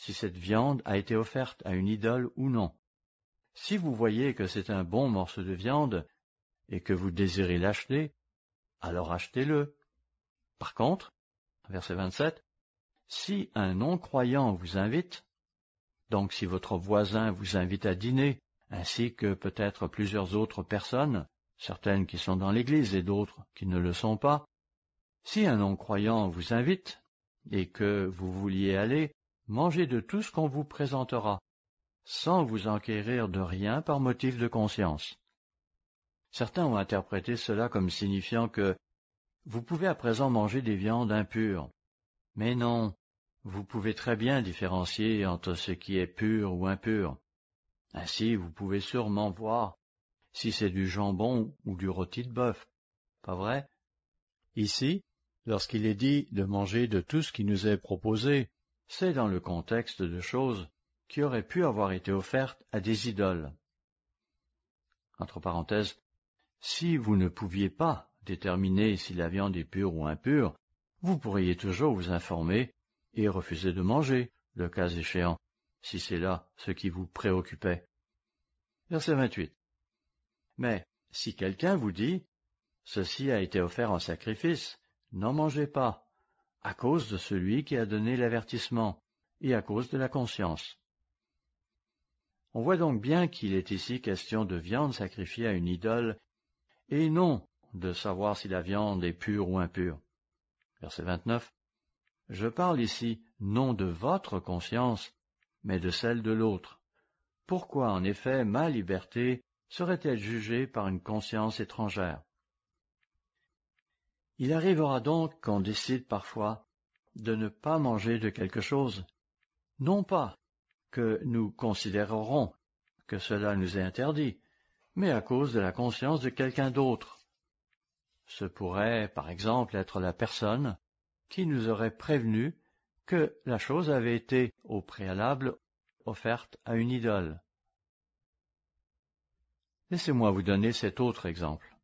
si cette viande a été offerte à une idole ou non. Si vous voyez que c'est un bon morceau de viande et que vous désirez l'acheter, alors achetez-le. Par contre, verset vingt-sept, si un non-croyant vous invite, donc si votre voisin vous invite à dîner, ainsi que peut-être plusieurs autres personnes, certaines qui sont dans l'Église et d'autres qui ne le sont pas, si un non-croyant vous invite et que vous vouliez aller, mangez de tout ce qu'on vous présentera, sans vous enquérir de rien par motif de conscience. Certains ont interprété cela comme signifiant que vous pouvez à présent manger des viandes impures. Mais non, vous pouvez très bien différencier entre ce qui est pur ou impur. Ainsi, vous pouvez sûrement voir si c'est du jambon ou du rôti de bœuf. Pas vrai? Ici, lorsqu'il est dit de manger de tout ce qui nous est proposé, c'est dans le contexte de choses qui auraient pu avoir été offertes à des idoles. Entre parenthèses, si vous ne pouviez pas déterminer si la viande est pure ou impure, vous pourriez toujours vous informer et refuser de manger, le cas échéant, si c'est là ce qui vous préoccupait. Verset vingt-huit. Mais si quelqu'un vous dit « Ceci a été offert en sacrifice, n'en mangez pas, à cause de celui qui a donné l'avertissement et à cause de la conscience. » On voit donc bien qu'il est ici question de viande sacrifiée à une idole et non de savoir si la viande est pure ou impure. Verset vingt-neuf. Je parle ici non de votre conscience, mais de celle de l'autre. Pourquoi, en effet, ma liberté serait-elle jugée par une conscience étrangère? Il arrivera donc qu'on décide parfois de ne pas manger de quelque chose, non pas que nous considérerons que cela nous est interdit, mais à cause de la conscience de quelqu'un d'autre. Ce pourrait, par exemple, être la personne qui nous aurait prévenu que la chose avait été, au préalable, offerte à une idole. Laissez-moi vous donner cet autre exemple.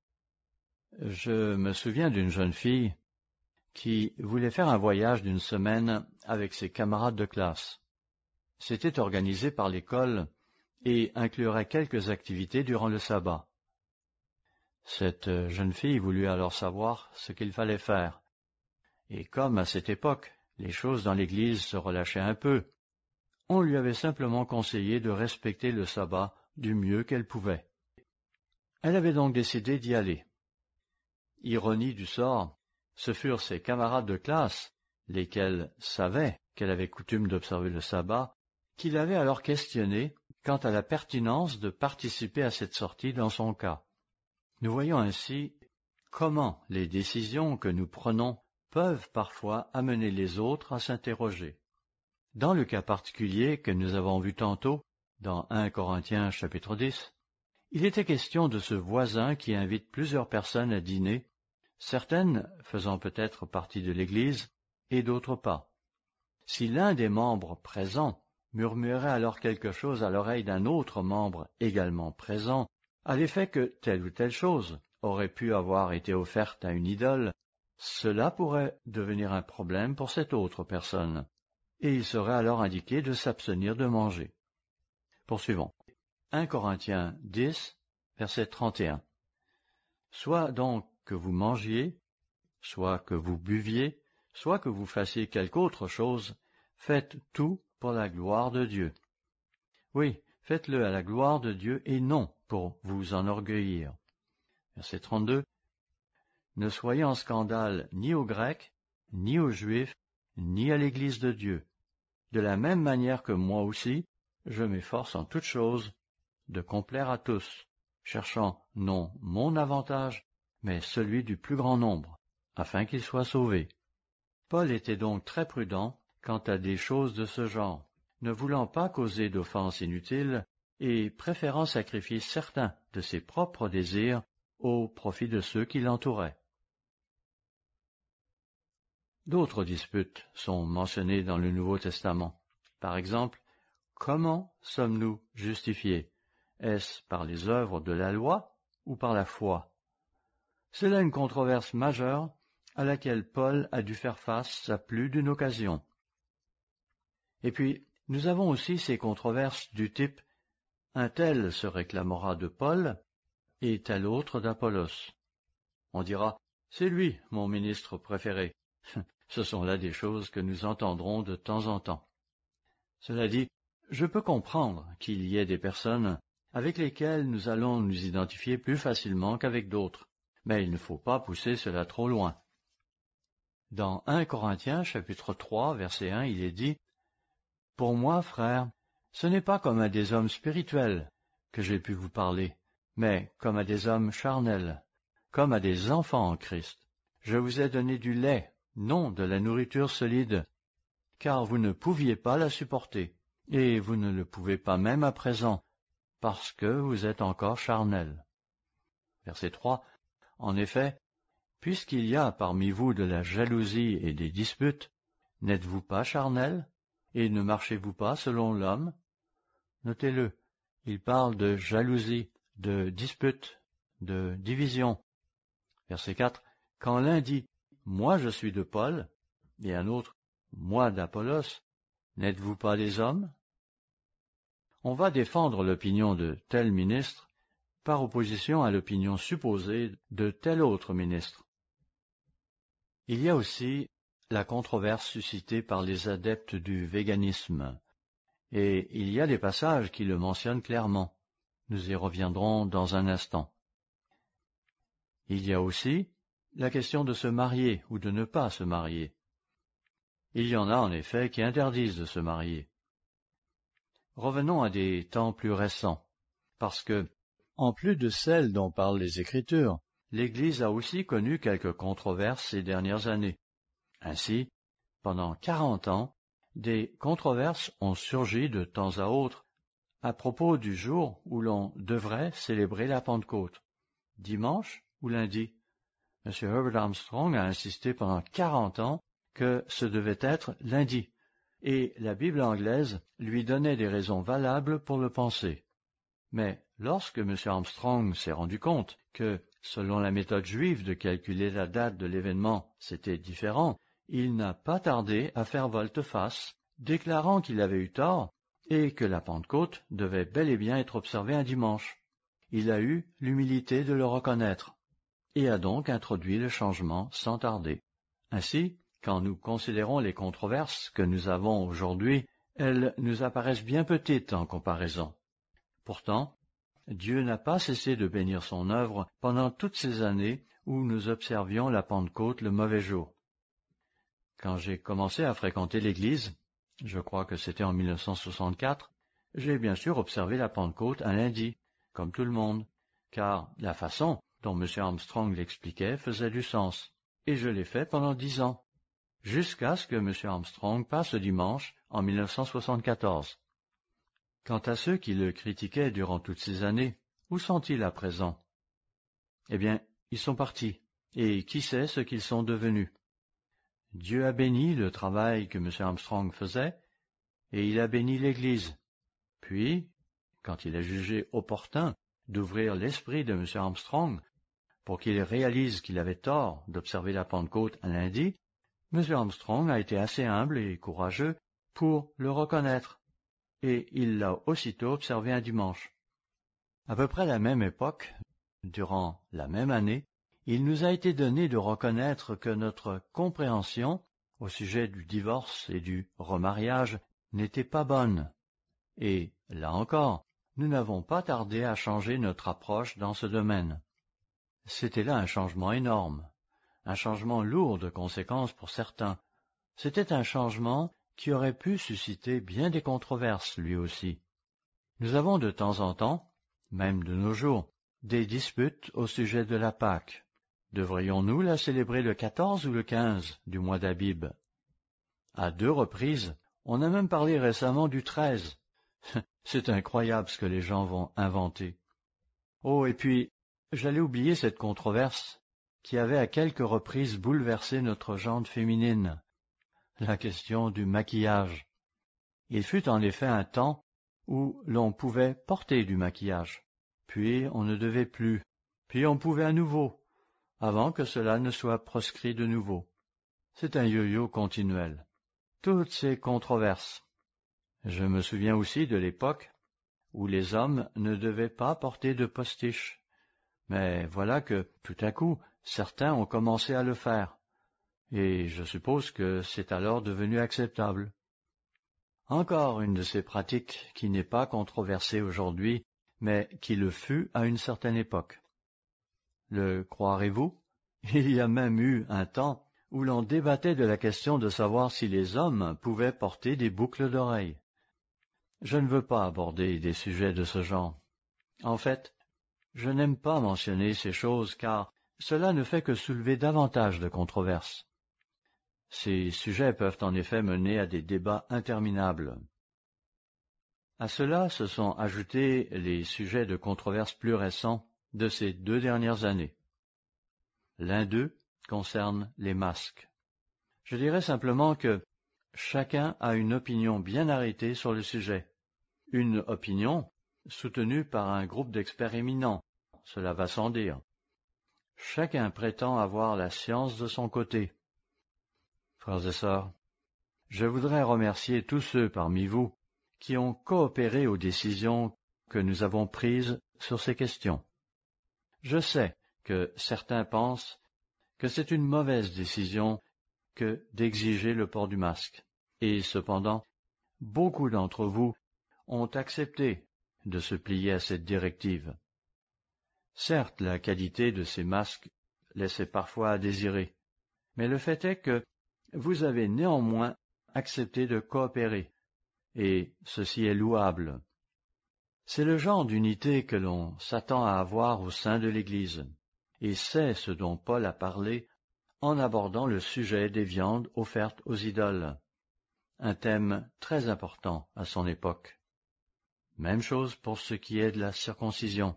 Je me souviens d'une jeune fille qui voulait faire un voyage d'une semaine avec ses camarades de classe. C'était organisé par l'école et inclurait quelques activités durant le sabbat. Cette jeune fille voulut alors savoir ce qu'il fallait faire. Et comme à cette époque, les choses dans l'Église se relâchaient un peu, on lui avait simplement conseillé de respecter le sabbat du mieux qu'elle pouvait. Elle avait donc décidé d'y aller. Ironie du sort, ce furent ses camarades de classe, lesquels savaient qu'elle avait coutume d'observer le sabbat, qui l'avaient alors questionnée quant à la pertinence de participer à cette sortie dans son cas. Nous voyons ainsi comment les décisions que nous prenons peuvent parfois amener les autres à s'interroger. Dans le cas particulier que nous avons vu tantôt, dans un Corinthiens chapitre dix, il était question de ce voisin qui invite plusieurs personnes à dîner, certaines faisant peut-être partie de l'Église et d'autres pas. Si l'un des membres présents murmurait alors quelque chose à l'oreille d'un autre membre également présent, à l'effet que telle ou telle chose aurait pu avoir été offerte à une idole, cela pourrait devenir un problème pour cette autre personne, et il serait alors indiqué de s'abstenir de manger. Poursuivons. un Corinthiens dix, verset trente et un. Soit donc que vous mangiez, soit que vous buviez, soit que vous fassiez quelque autre chose, faites tout pour la gloire de Dieu. Oui, faites-le à la gloire de Dieu et non pour vous enorgueillir. Verset trente-deux. Ne soyez en scandale ni aux Grecs, ni aux Juifs, ni à l'Église de Dieu. De la même manière que moi aussi, je m'efforce en toutes choses de complaire à tous, cherchant non mon avantage, mais celui du plus grand nombre, afin qu'ils soient sauvés. Paul était donc très prudent quant à des choses de ce genre, ne voulant pas causer d'offenses inutiles et préférant sacrifier certains de ses propres désirs au profit de ceux qui l'entouraient. D'autres disputes sont mentionnées dans le Nouveau Testament. Par exemple, comment sommes-nous justifiés? Est-ce par les œuvres de la loi ou par la foi? C'est là une controverse majeure à laquelle Paul a dû faire face à plus d'une occasion. Et puis, Nous avons aussi ces controverses du type « un tel se réclamera de Paul et tel autre d'Apollos ». On dira « c'est lui, mon ministre préféré ». Ce sont là des choses que nous entendrons de temps en temps. Cela dit, je peux comprendre qu'il y ait des personnes avec lesquelles nous allons nous identifier plus facilement qu'avec d'autres, mais il ne faut pas pousser cela trop loin. Dans un Corinthiens chapitre trois verset un, il est dit « Pour moi, frères, ce n'est pas comme à des hommes spirituels que j'ai pu vous parler, mais comme à des hommes charnels, comme à des enfants en Christ. Je vous ai donné du lait, non de la nourriture solide, car vous ne pouviez pas la supporter, et vous ne le pouvez pas même à présent, parce que vous êtes encore charnels. » Verset trois. En effet, puisqu'il y a parmi vous de la jalousie et des disputes, n'êtes-vous pas charnels, et ne marchez-vous pas selon l'homme? Notez-le, il parle de jalousie, de dispute, de division. Verset quatre. Quand l'un dit « Moi je suis de Paul » et un autre « Moi d'Apollos », n'êtes-vous pas des hommes? On va défendre l'opinion de tel ministre par opposition à l'opinion supposée de tel autre ministre. Il y a aussi la controverse suscitée par les adeptes du véganisme, et il y a des passages qui le mentionnent clairement. Nous y reviendrons dans un instant. Il y a aussi la question de se marier ou de ne pas se marier. Il y en a en effet qui interdisent de se marier. Revenons à des temps plus récents, parce que, en plus de celles dont parlent les Écritures, l'Église a aussi connu quelques controverses ces dernières années. Ainsi, pendant quarante ans, des controverses ont surgi de temps à autre à propos du jour où l'on devrait célébrer la Pentecôte, dimanche ou lundi. M. Herbert Armstrong a insisté pendant quarante ans que ce devait être lundi, et la Bible anglaise lui donnait des raisons valables pour le penser. Mais lorsque M. Armstrong s'est rendu compte que, selon la méthode juive de calculer la date de l'événement, c'était différent, il n'a pas tardé à faire volte-face, déclarant qu'il avait eu tort et que la Pentecôte devait bel et bien être observée un dimanche. Il a eu l'humilité de le reconnaître et a donc introduit le changement sans tarder. Ainsi, quand nous considérons les controverses que nous avons aujourd'hui, elles nous apparaissent bien petites en comparaison. Pourtant, Dieu n'a pas cessé de bénir son œuvre pendant toutes ces années où nous observions la Pentecôte le mauvais jour. Quand j'ai commencé à fréquenter l'Église, je crois que c'était en mille neuf cent soixante-quatre, j'ai bien sûr observé la Pentecôte un lundi, comme tout le monde, car la façon dont M. Armstrong l'expliquait faisait du sens, et je l'ai fait pendant dix ans, jusqu'à ce que M. Armstrong passe le dimanche en mille neuf cent soixante-quatorze. Quant à ceux qui le critiquaient durant toutes ces années, où sont-ils à présent? Eh bien, ils sont partis, et qui sait ce qu'ils sont devenus? Dieu a béni le travail que M. Armstrong faisait, et il a béni l'Église. Puis, quand il a jugé opportun d'ouvrir l'esprit de M. Armstrong pour qu'il réalise qu'il avait tort d'observer la Pentecôte un lundi, M. Armstrong a été assez humble et courageux pour le reconnaître, et il l'a aussitôt observé un dimanche. À peu près à la même époque, durant la même année, il nous a été donné de reconnaître que notre compréhension au sujet du divorce et du remariage n'était pas bonne. Et, là encore, nous n'avons pas tardé à changer notre approche dans ce domaine. C'était là un changement énorme, un changement lourd de conséquences pour certains. C'était un changement qui aurait pu susciter bien des controverses lui aussi. Nous avons de temps en temps, même de nos jours, des disputes au sujet de la Pâque. Devrions-nous la célébrer le quatorze ou le quinze du mois d'Abib? À deux reprises, on a même parlé récemment du treize. C'est incroyable ce que les gens vont inventer. Oh, et puis, j'allais oublier cette controverse qui avait à quelques reprises bouleversé notre gente féminine, la question du maquillage. Il fut en effet un temps où l'on pouvait porter du maquillage, puis on ne devait plus, puis on pouvait à nouveau, avant que cela ne soit proscrit de nouveau. C'est un yo-yo continuel. Toutes ces controverses. Je me souviens aussi de l'époque où les hommes ne devaient pas porter de postiche. Mais voilà que, tout à coup, certains ont commencé à le faire, et je suppose que c'est alors devenu acceptable. Encore une de ces pratiques qui n'est pas controversée aujourd'hui, mais qui le fut à une certaine époque. Le croirez-vous? Il y a même eu un temps où l'on débattait de la question de savoir si les hommes pouvaient porter des boucles d'oreilles. Je ne veux pas aborder des sujets de ce genre. En fait, je n'aime pas mentionner ces choses car cela ne fait que soulever davantage de controverses. Ces sujets peuvent en effet mener à des débats interminables. À cela se sont ajoutés les sujets de controverses plus récents de ces deux dernières années. L'un d'eux concerne les masques. Je dirais simplement que chacun a une opinion bien arrêtée sur le sujet. Une opinion soutenue par un groupe d'experts éminents, cela va sans dire. Chacun prétend avoir la science de son côté. Frères et sœurs, je voudrais remercier tous ceux parmi vous qui ont coopéré aux décisions que nous avons prises sur ces questions. Je sais que certains pensent que c'est une mauvaise décision que d'exiger le port du masque, et cependant, beaucoup d'entre vous ont accepté de se plier à cette directive. Certes, la qualité de ces masques laissait parfois à désirer, mais le fait est que vous avez néanmoins accepté de coopérer, et ceci est louable. C'est le genre d'unité que l'on s'attend à avoir au sein de l'Église, et c'est ce dont Paul a parlé en abordant le sujet des viandes offertes aux idoles, un thème très important à son époque. Même chose pour ce qui est de la circoncision.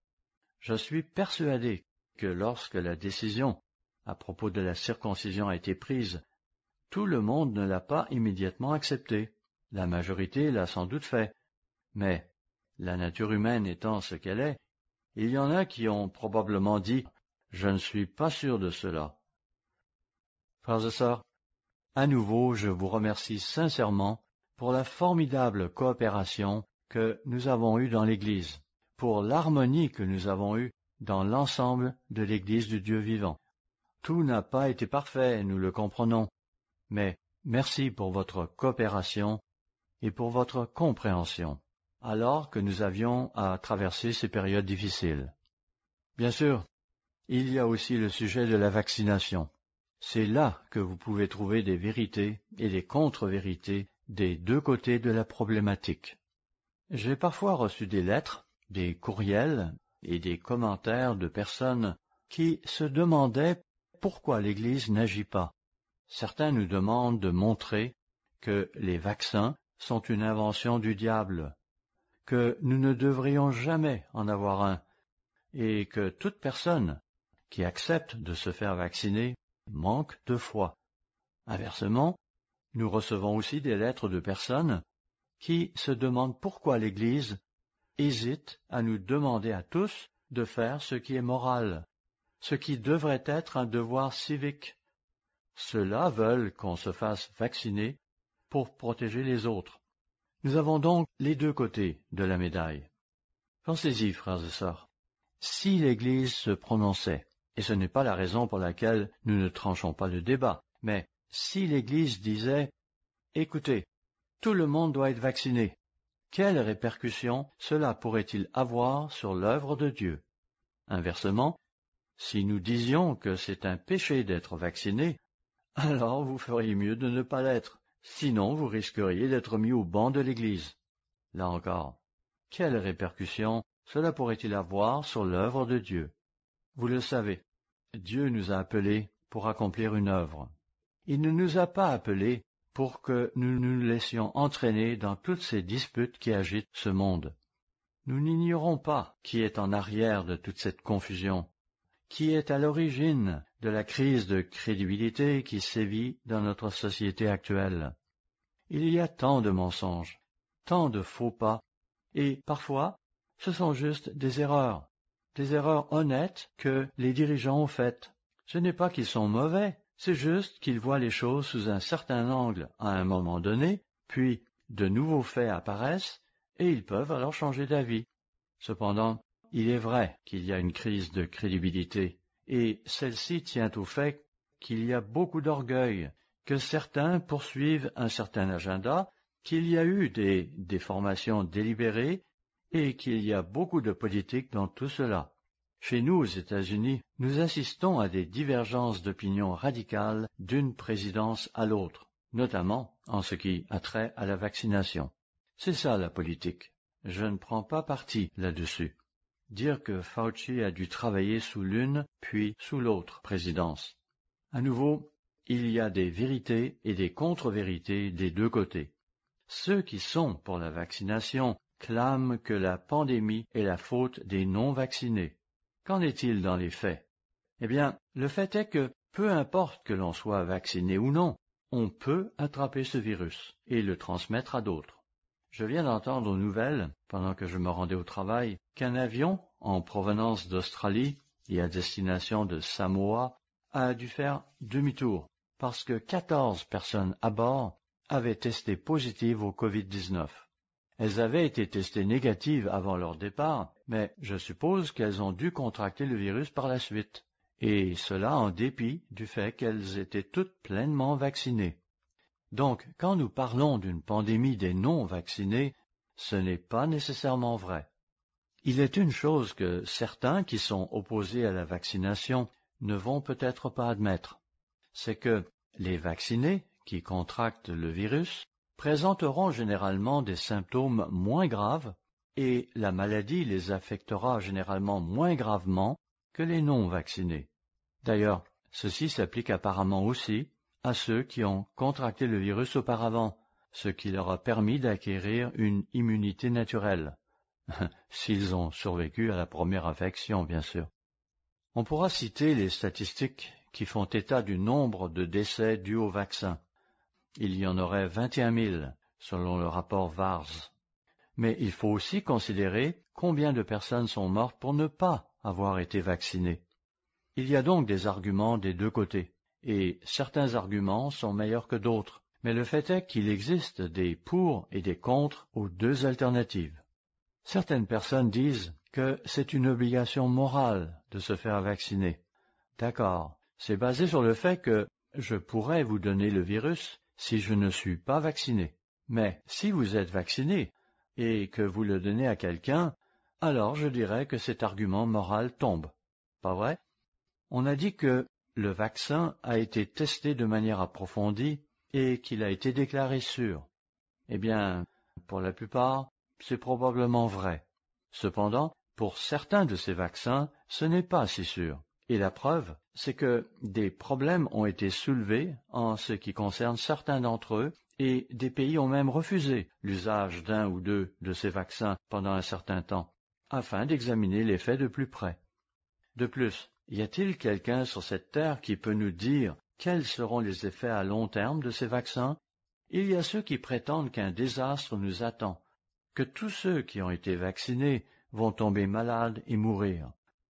Je suis persuadé que lorsque la décision à propos de la circoncision a été prise, tout le monde ne l'a pas immédiatement acceptée. La majorité l'a sans doute fait, mais la nature humaine étant ce qu'elle est, il y en a qui ont probablement dit « Je ne suis pas sûr de cela ». Frères et sœurs, à nouveau, je vous remercie sincèrement pour la formidable coopération que nous avons eue dans l'Église, pour l'harmonie que nous avons eue dans l'ensemble de l'Église du Dieu vivant. Tout n'a pas été parfait, nous le comprenons, mais merci pour votre coopération et pour votre compréhension, alors que nous avions à traverser ces périodes difficiles. Bien sûr, il y a aussi le sujet de la vaccination. C'est là que vous pouvez trouver des vérités et des contre-vérités des deux côtés de la problématique. J'ai parfois reçu des lettres, des courriels et des commentaires de personnes qui se demandaient pourquoi l'Église n'agit pas. Certains nous demandent de montrer que les vaccins sont une invention du diable, que nous ne devrions jamais en avoir un, et que toute personne qui accepte de se faire vacciner manque de foi. Inversement, nous recevons aussi des lettres de personnes qui se demandent pourquoi l'Église hésite à nous demander à tous de faire ce qui est moral, ce qui devrait être un devoir civique. Ceux-là veulent qu'on se fasse vacciner pour protéger les autres. Nous avons donc les deux côtés de la médaille. Pensez-y, frères et sœurs. Si l'Église se prononçait, et ce n'est pas la raison pour laquelle nous ne tranchons pas le débat, mais si l'Église disait « Écoutez, tout le monde doit être vacciné », quelles répercussions cela pourrait-il avoir sur l'œuvre de Dieu? Inversement, si nous disions que c'est un péché d'être vacciné, alors vous feriez mieux de ne pas l'être, sinon vous risqueriez d'être mis au banc de l'Église. Là encore, quelles répercussions cela pourrait-il avoir sur l'œuvre de Dieu? Vous le savez, Dieu nous a appelés pour accomplir une œuvre. Il ne nous a pas appelés pour que nous nous laissions entraîner dans toutes ces disputes qui agitent ce monde. Nous n'ignorons pas qui est en arrière de toute cette confusion, qui est à l'origine de la crise de crédibilité qui sévit dans notre société actuelle. Il y a tant de mensonges, tant de faux pas, et parfois, ce sont juste des erreurs, des erreurs honnêtes que les dirigeants ont faites. Ce n'est pas qu'ils sont mauvais, c'est juste qu'ils voient les choses sous un certain angle à un moment donné, puis de nouveaux faits apparaissent et ils peuvent alors changer d'avis. Cependant, il est vrai qu'il y a une crise de crédibilité, et celle-ci tient au fait qu'il y a beaucoup d'orgueil, que certains poursuivent un certain agenda, qu'il y a eu des déformations délibérées et qu'il y a beaucoup de politique dans tout cela. Chez nous, aux États-Unis, nous assistons à des divergences d'opinion radicales d'une présidence à l'autre, notamment en ce qui a trait à la vaccination. C'est ça la politique. Je ne prends pas parti là-dessus. Dire que Fauci a dû travailler sous l'une puis sous l'autre présidence. À nouveau, il y a des vérités et des contre-vérités des deux côtés. Ceux qui sont pour la vaccination clament que la pandémie est la faute des non-vaccinés. Qu'en est-il dans les faits? Eh bien, le fait est que, peu importe que l'on soit vacciné ou non, on peut attraper ce virus et le transmettre à d'autres. Je viens d'entendre aux nouvelles, pendant que je me rendais au travail, qu'un avion en provenance d'Australie et à destination de Samoa a dû faire demi-tour parce que quatorze personnes à bord avaient testé positives au covid dix-neuf. Elles avaient été testées négatives avant leur départ, mais je suppose qu'elles ont dû contracter le virus par la suite, et cela en dépit du fait qu'elles étaient toutes pleinement vaccinées. Donc, quand nous parlons d'une pandémie des non-vaccinés, ce n'est pas nécessairement vrai. Il est une chose que certains qui sont opposés à la vaccination ne vont peut-être pas admettre, c'est que les vaccinés qui contractent le virus présenteront généralement des symptômes moins graves et la maladie les affectera généralement moins gravement que les non-vaccinés. D'ailleurs, ceci s'applique apparemment aussi à ceux qui ont contracté le virus auparavant, ce qui leur a permis d'acquérir une immunité naturelle, s'ils ont survécu à la première infection, bien sûr. On pourra citer les statistiques qui font état du nombre de décès dus au vaccin. Il y en aurait vingt et un mille, selon le rapport VAERS. Mais il faut aussi considérer combien de personnes sont mortes pour ne pas avoir été vaccinées. Il y a donc des arguments des deux côtés, et certains arguments sont meilleurs que d'autres, mais le fait est qu'il existe des pour et des contre aux deux alternatives. Certaines personnes disent que c'est une obligation morale de se faire vacciner. D'accord, c'est basé sur le fait que je pourrais vous donner le virus si je ne suis pas vacciné. Mais si vous êtes vacciné et que vous le donnez à quelqu'un, alors je dirais que cet argument moral tombe. Pas vrai? On a dit que le vaccin a été testé de manière approfondie et qu'il a été déclaré sûr. Eh bien, pour la plupart, c'est probablement vrai. Cependant, pour certains de ces vaccins, ce n'est pas si sûr. Et la preuve, c'est que des problèmes ont été soulevés en ce qui concerne certains d'entre eux, et des pays ont même refusé l'usage d'un ou deux de ces vaccins pendant un certain temps, afin d'examiner les faits de plus près. De plus, y a-t-il quelqu'un sur cette terre qui peut nous dire quels seront les effets à long terme de ces vaccins? Il y a ceux qui prétendent qu'un désastre nous attend, que tous ceux qui ont été vaccinés vont tomber malades et mourir.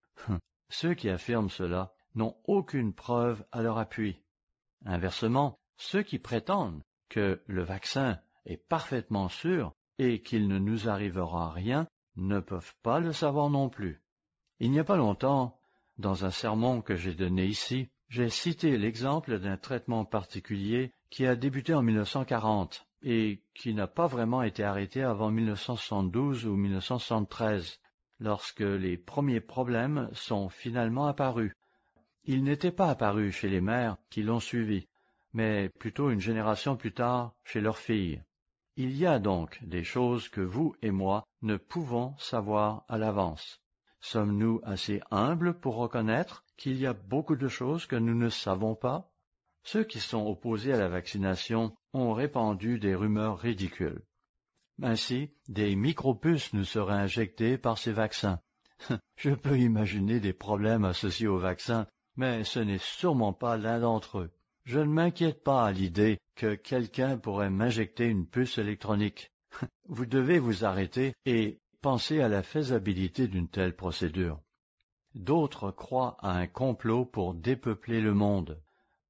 Ceux qui affirment cela n'ont aucune preuve à leur appui. Inversement, ceux qui prétendent que le vaccin est parfaitement sûr et qu'il ne nous arrivera rien ne peuvent pas le savoir non plus. Il n'y a pas longtemps, dans un sermon que j'ai donné ici, j'ai cité l'exemple d'un traitement particulier qui a débuté en mille neuf cent quarante et qui n'a pas vraiment été arrêté avant mille neuf cent soixante-douze ou mille neuf cent soixante-treize, lorsque les premiers problèmes sont finalement apparus. Ils n'étaient pas apparus chez les mères qui l'ont suivi, mais plutôt une génération plus tard chez leurs filles. Il y a donc des choses que vous et moi ne pouvons savoir à l'avance. Sommes-nous assez humbles pour reconnaître qu'il y a beaucoup de choses que nous ne savons pas? Ceux qui sont opposés à la vaccination ont répandu des rumeurs ridicules. Ainsi, des micropuces nous seraient injectées par ces vaccins. Je peux imaginer des problèmes associés aux vaccins, mais ce n'est sûrement pas l'un d'entre eux. Je ne m'inquiète pas à l'idée que quelqu'un pourrait m'injecter une puce électronique. Vous devez vous arrêter et penser à la faisabilité d'une telle procédure. D'autres croient à un complot pour dépeupler le monde.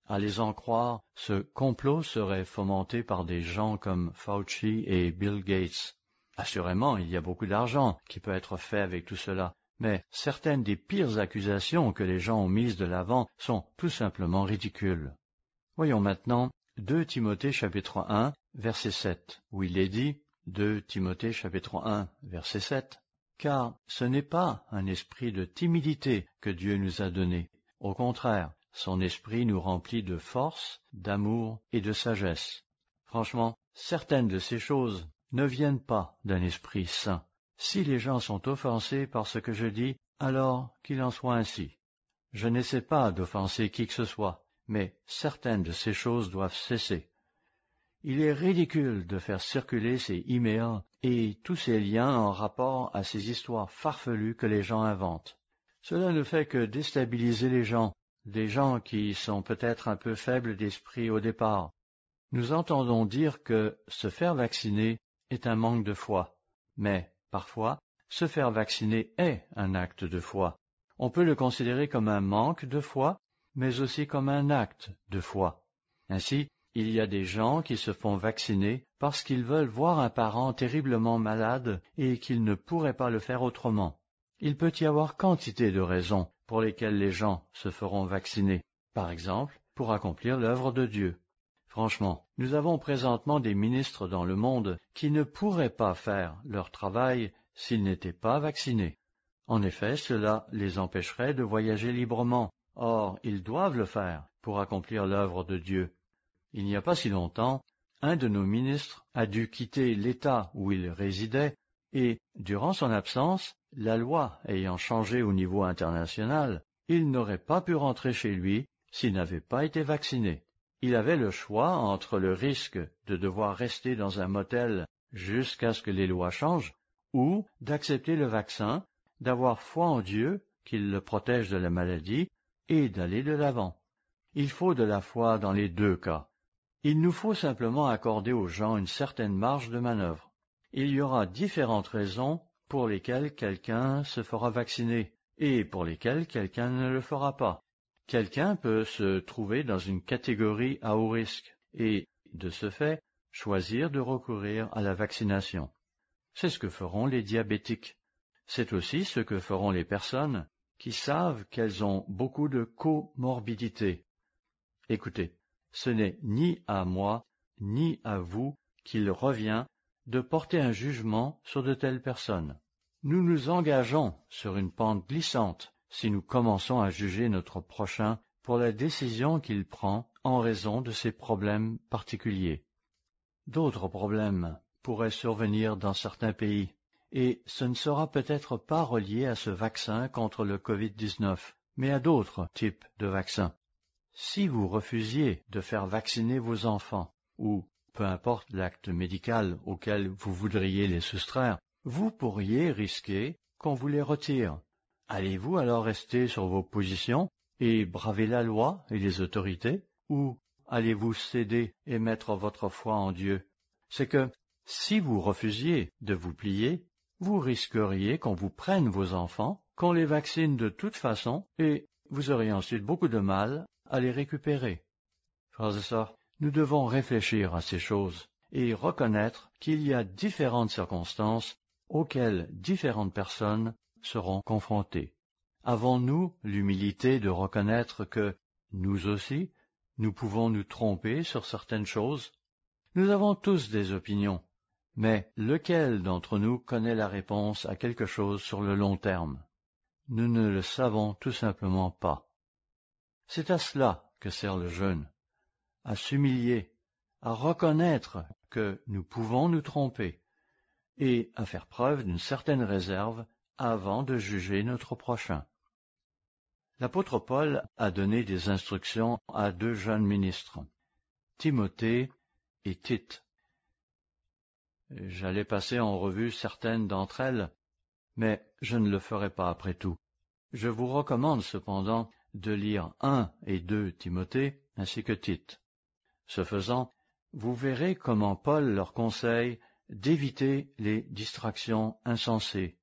À les en croire, ce complot serait fomenté par des gens comme Fauci et Bill Gates. Assurément, il y a beaucoup d'argent qui peut être fait avec tout cela, mais certaines des pires accusations que les gens ont mises de l'avant sont tout simplement ridicules. Voyons maintenant deux Timothée chapitre un, verset sept, où il est dit, deux Timothée chapitre un, verset sept, « Car ce n'est pas un esprit de timidité que Dieu nous a donné. Au contraire, son esprit nous remplit de force, d'amour et de sagesse. » Franchement, certaines de ces choses ne viennent pas d'un esprit saint. Si les gens sont offensés par ce que je dis, alors qu'il en soit ainsi. Je n'essaie pas d'offenser qui que ce soit, mais certaines de ces choses doivent cesser. Il est ridicule de faire circuler ces emails et tous ces liens en rapport à ces histoires farfelues que les gens inventent. Cela ne fait que déstabiliser les gens, des gens qui sont peut-être un peu faibles d'esprit au départ. Nous entendons dire que se faire vacciner est un manque de foi, mais parfois, se faire vacciner est un acte de foi. On peut le considérer comme un manque de foi, mais aussi comme un acte de foi. Ainsi, il y a des gens qui se font vacciner parce qu'ils veulent voir un parent terriblement malade et qu'ils ne pourraient pas le faire autrement. Il peut y avoir quantité de raisons pour lesquelles les gens se feront vacciner. Par exemple, pour accomplir l'œuvre de Dieu. Franchement, nous avons présentement des ministres dans le monde qui ne pourraient pas faire leur travail s'ils n'étaient pas vaccinés. En effet, cela les empêcherait de voyager librement. Or, ils doivent le faire pour accomplir l'œuvre de Dieu. Il n'y a pas si longtemps, un de nos ministres a dû quitter l'État où il résidait et, durant son absence, la loi ayant changé au niveau international, il n'aurait pas pu rentrer chez lui s'il n'avait pas été vacciné. Il avait le choix entre le risque de devoir rester dans un motel jusqu'à ce que les lois changent, ou d'accepter le vaccin, d'avoir foi en Dieu, qu'il le protège de la maladie, et d'aller de l'avant. Il faut de la foi dans les deux cas. Il nous faut simplement accorder aux gens une certaine marge de manœuvre. Il y aura différentes raisons pour lesquelles quelqu'un se fera vacciner, et pour lesquelles quelqu'un ne le fera pas. Quelqu'un peut se trouver dans une catégorie à haut risque et, de ce fait, choisir de recourir à la vaccination. C'est ce que feront les diabétiques. C'est aussi ce que feront les personnes qui savent qu'elles ont beaucoup de comorbidités. Écoutez, ce n'est ni à moi, ni à vous qu'il revient de porter un jugement sur de telles personnes. Nous nous engageons sur une pente glissante si nous commençons à juger notre prochain pour la décision qu'il prend en raison de ses problèmes particuliers. D'autres problèmes pourraient survenir dans certains pays, et ce ne sera peut-être pas relié à ce vaccin contre le covid dix-neuf, mais à d'autres types de vaccins. Si vous refusiez de faire vacciner vos enfants, ou peu importe l'acte médical auquel vous voudriez les soustraire, vous pourriez risquer qu'on vous les retire. Allez-vous alors rester sur vos positions et braver la loi et les autorités, ou allez-vous céder et mettre votre foi en Dieu? C'est que, si vous refusiez de vous plier, vous risqueriez qu'on vous prenne vos enfants, qu'on les vaccine de toute façon, et vous auriez ensuite beaucoup de mal à les récupérer. Frères et sœurs, nous devons réfléchir à ces choses et reconnaître qu'il y a différentes circonstances auxquelles différentes personnes seront confrontées. Avons-nous l'humilité de reconnaître que, nous aussi, nous pouvons nous tromper sur certaines choses? Nous avons tous des opinions, mais lequel d'entre nous connaît la réponse à quelque chose sur le long terme? Nous ne le savons tout simplement pas. C'est à cela que sert le jeûne, à s'humilier, à reconnaître que nous pouvons nous tromper, et à faire preuve d'une certaine réserve avant de juger notre prochain. L'apôtre Paul a donné des instructions à deux jeunes ministres, Timothée et Tite. J'allais passer en revue certaines d'entre elles, mais je ne le ferai pas après tout. Je vous recommande cependant de lire un et deux Timothée ainsi que Tite. Ce faisant, vous verrez comment Paul leur conseille d'éviter les distractions insensées.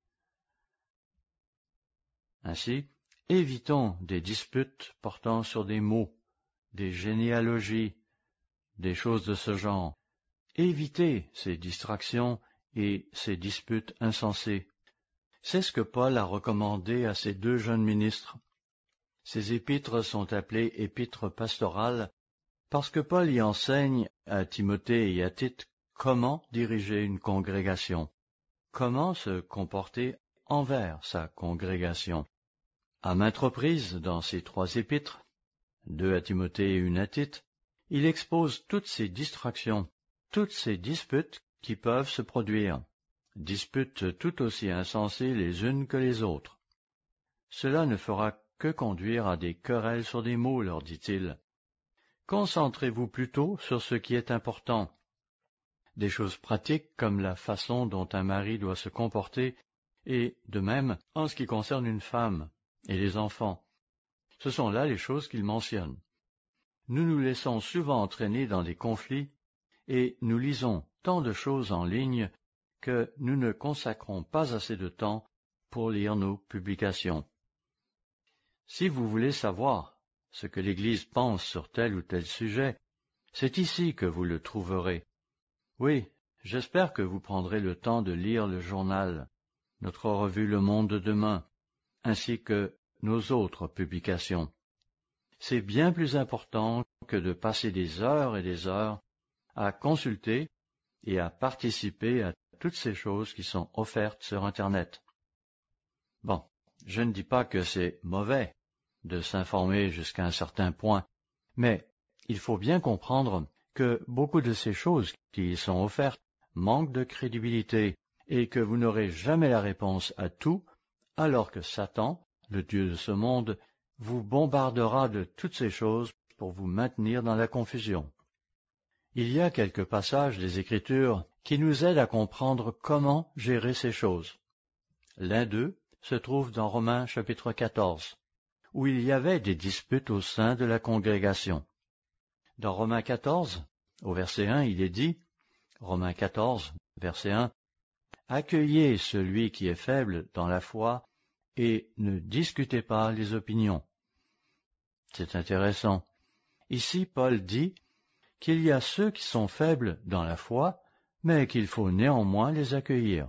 Ainsi, évitons des disputes portant sur des mots, des généalogies, des choses de ce genre. Évitez ces distractions et ces disputes insensées. C'est ce que Paul a recommandé à ses deux jeunes ministres. Ces épîtres sont appelées épîtres pastorales parce que Paul y enseigne à Timothée et à Tite comment diriger une congrégation, comment se comporter envers sa congrégation. À maintes reprises, dans ces trois épîtres, deux à Timothée et une à Tite, il expose toutes ces distractions, toutes ces disputes qui peuvent se produire, disputes tout aussi insensées les unes que les autres. Cela ne fera que conduire à des querelles sur des mots, leur dit-il. Concentrez-vous plutôt sur ce qui est important. Des choses pratiques comme la façon dont un mari doit se comporter, et de même en ce qui concerne une femme et les enfants. Ce sont là les choses qu'il mentionne. Nous nous laissons souvent entraîner dans des conflits, et nous lisons tant de choses en ligne que nous ne consacrons pas assez de temps pour lire nos publications. Si vous voulez savoir ce que l'Église pense sur tel ou tel sujet, c'est ici que vous le trouverez. Oui, j'espère que vous prendrez le temps de lire le journal, notre revue Le Monde de demain, ainsi que nos autres publications. C'est bien plus important que de passer des heures et des heures à consulter et à participer à toutes ces choses qui sont offertes sur Internet. Bon, je ne dis pas que c'est mauvais de s'informer jusqu'à un certain point, mais il faut bien comprendre que beaucoup de ces choses qui y sont offertes manquent de crédibilité et que vous n'aurez jamais la réponse à tout, alors que Satan, le Dieu de ce monde, vous bombardera de toutes ces choses pour vous maintenir dans la confusion. Il y a quelques passages des Écritures qui nous aident à comprendre comment gérer ces choses. L'un d'eux se trouve dans Romains chapitre quatorze, où il y avait des disputes au sein de la congrégation. Dans Romains quatorze, au verset un, il est dit, Romains quatorze, verset un, « Accueillez celui qui est faible dans la foi et ne discutez pas les opinions. » C'est intéressant. Ici, Paul dit qu'il y a ceux qui sont faibles dans la foi, mais qu'il faut néanmoins les accueillir.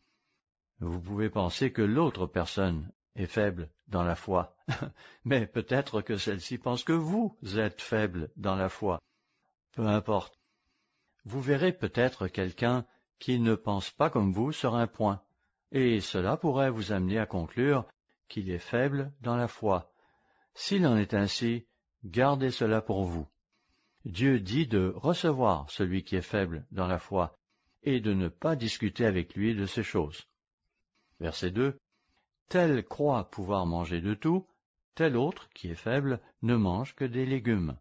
Vous pouvez penser que l'autre personne est faible dans la foi, mais peut-être que celle-ci pense que vous êtes faible dans la foi. Peu importe. Vous verrez peut-être quelqu'un qui ne pense pas comme vous sur un point, et cela pourrait vous amener à conclure qu'il est faible dans la foi. S'il en est ainsi, gardez cela pour vous. Dieu dit de recevoir celui qui est faible dans la foi et de ne pas discuter avec lui de ces choses. Verset deux. Tel croit pouvoir manger de tout, tel autre, qui est faible, ne mange que des légumes.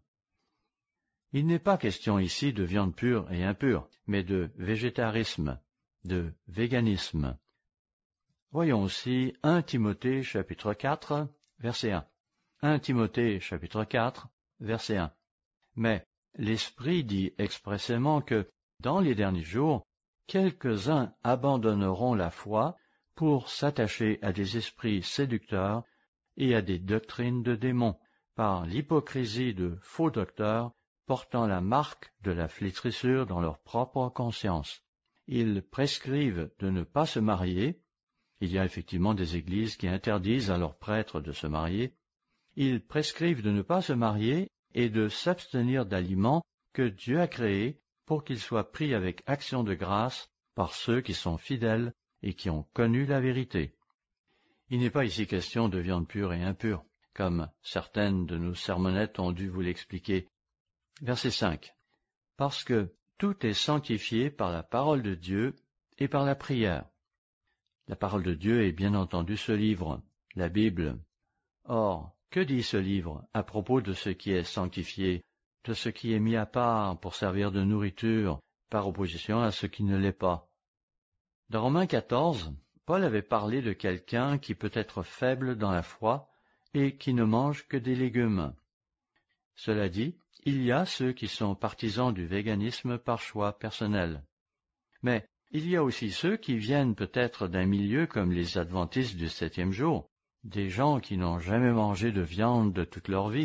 Il n'est pas question ici de viande pure et impure, mais de végétarisme, de véganisme. Voyons aussi un Timothée chapitre quatre, verset un. un Timothée chapitre quatre, verset un. Mais l'Esprit dit expressément que, dans les derniers jours, quelques-uns abandonneront la foi pour s'attacher à des esprits séducteurs et à des doctrines de démons, par l'hypocrisie de faux docteurs portant la marque de la flétrissure dans leur propre conscience. Ils prescrivent de ne pas se marier. Il y a effectivement des églises qui interdisent à leurs prêtres de se marier. Ils prescrivent de ne pas se marier et de s'abstenir d'aliments que Dieu a créés pour qu'ils soient pris avec action de grâce par ceux qui sont fidèles et qui ont connu la vérité. Il n'est pas ici question de viande pure et impure, comme certaines de nos sermonnettes ont dû vous l'expliquer. Verset cinq. Parce que tout est sanctifié par la parole de Dieu et par la prière. La parole de Dieu est bien entendu ce livre, la Bible. Or, que dit ce livre à propos de ce qui est sanctifié, de ce qui est mis à part pour servir de nourriture, par opposition à ce qui ne l'est pas? Dans Romains quatorze, Paul avait parlé de quelqu'un qui peut être faible dans la foi et qui ne mange que des légumes. Cela dit, il y a ceux qui sont partisans du véganisme par choix personnel. Mais il y a aussi ceux qui viennent peut-être d'un milieu comme les adventistes du septième jour, des gens qui n'ont jamais mangé de viande de toute leur vie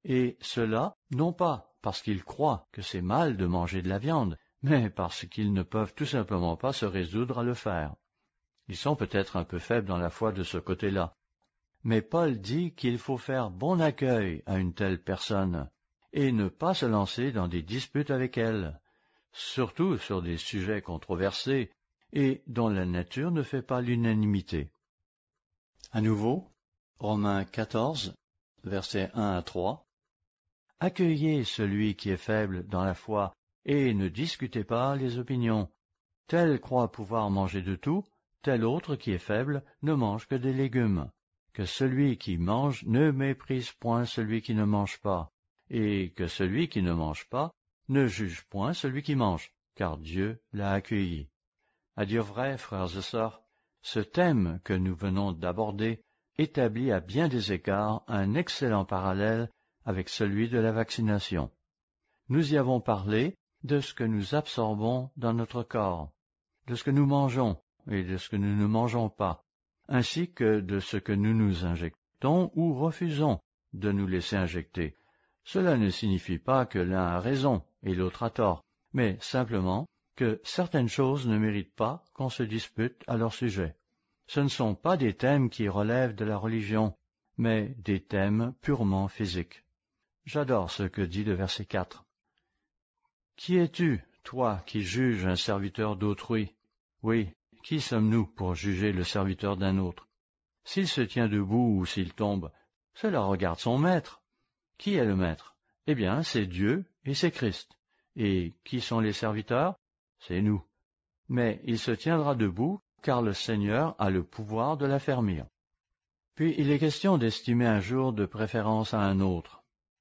et cela non pas parce qu'ils croient que c'est mal de manger de la viande, mais parce qu'ils ne peuvent tout simplement pas se résoudre à le faire. Ils sont peut-être un peu faibles dans la foi de ce côté-là. Mais Paul dit qu'il faut faire bon accueil à une telle personne, et ne pas se lancer dans des disputes avec elle, surtout sur des sujets controversés et dont la nature ne fait pas l'unanimité. À nouveau, Romains quatorze, versets un à trois. Accueillez celui qui est faible dans la foi, et ne discutez pas les opinions. Tel croit pouvoir manger de tout, tel autre qui est faible ne mange que des légumes. Que celui qui mange ne méprise point celui qui ne mange pas, et que celui qui ne mange pas ne juge point celui qui mange, car Dieu l'a accueilli. À dire vrai, frères et sœurs, ce thème que nous venons d'aborder établit à bien des égards un excellent parallèle avec celui de la vaccination. Nous y avons parlé de ce que nous absorbons dans notre corps, de ce que nous mangeons et de ce que nous ne mangeons pas, ainsi que de ce que nous nous injectons ou refusons de nous laisser injecter. Cela ne signifie pas que l'un a raison et l'autre a tort, mais simplement que certaines choses ne méritent pas qu'on se dispute à leur sujet. Ce ne sont pas des thèmes qui relèvent de la religion, mais des thèmes purement physiques. J'adore ce que dit le verset quatre. « Qui es-tu, toi, qui juges un serviteur d'autrui? Oui, qui sommes-nous pour juger le serviteur d'un autre? S'il se tient debout ou s'il tombe, cela regarde son maître. Qui est le maître? Eh bien, c'est Dieu et c'est Christ. Et qui sont les serviteurs? C'est nous. Mais il se tiendra debout, car le Seigneur a le pouvoir de l'affermir. » Puis il est question d'estimer un jour de préférence à un autre.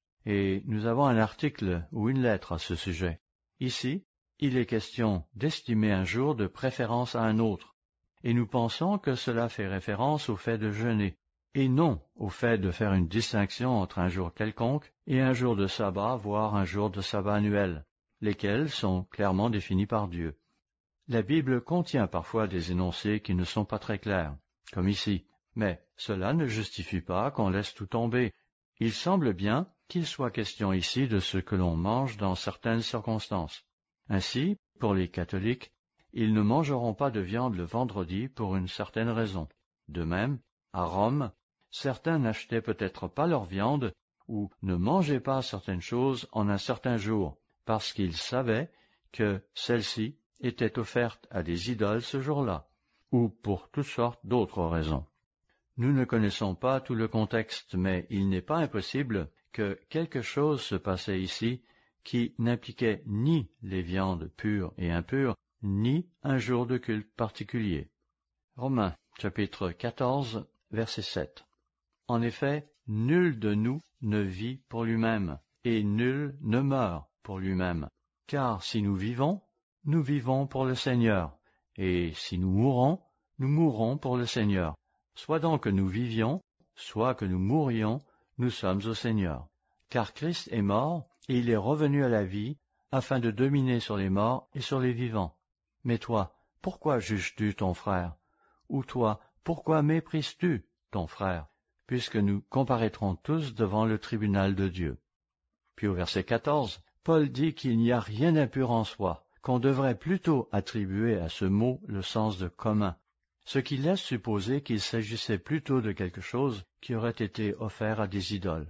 Et nous avons un article ou une lettre à ce sujet. Ici, il est question d'estimer un jour de préférence à un autre, et nous pensons que cela fait référence au fait de jeûner, et non au fait de faire une distinction entre un jour quelconque et un jour de sabbat, voire un jour de sabbat annuel, lesquels sont clairement définis par Dieu. La Bible contient parfois des énoncés qui ne sont pas très clairs, comme ici, mais cela ne justifie pas qu'on laisse tout tomber. Il semble bien qu'il soit question ici de ce que l'on mange dans certaines circonstances. Ainsi, pour les catholiques, ils ne mangeront pas de viande le vendredi pour une certaine raison. De même, à Rome, certains n'achetaient peut-être pas leur viande ou ne mangeaient pas certaines choses en un certain jour, parce qu'ils savaient que celle-ci était offerte à des idoles ce jour-là, ou pour toutes sortes d'autres raisons. Nous ne connaissons pas tout le contexte, mais il n'est pas impossible que quelque chose se passait ici qui n'impliquait ni les viandes pures et impures, ni un jour de culte particulier. Romains, chapitre quatorze, verset sept. En effet, nul de nous ne vit pour lui-même, et nul ne meurt pour lui-même. Car si nous vivons, nous vivons pour le Seigneur, et si nous mourons, nous mourrons pour le Seigneur. Soit donc que nous vivions, soit que nous mourions, nous sommes au Seigneur. Car Christ est mort, et il est revenu à la vie, afin de dominer sur les morts et sur les vivants. Mais toi, pourquoi juges-tu ton frère? Ou toi, pourquoi méprises-tu ton frère? Puisque nous comparaîtrons tous devant le tribunal de Dieu. Puis au verset quatorze, Paul dit qu'il n'y a rien d'impur en soi, qu'on devrait plutôt attribuer à ce mot le sens de commun, ce qui laisse supposer qu'il s'agissait plutôt de quelque chose qui aurait été offert à des idoles.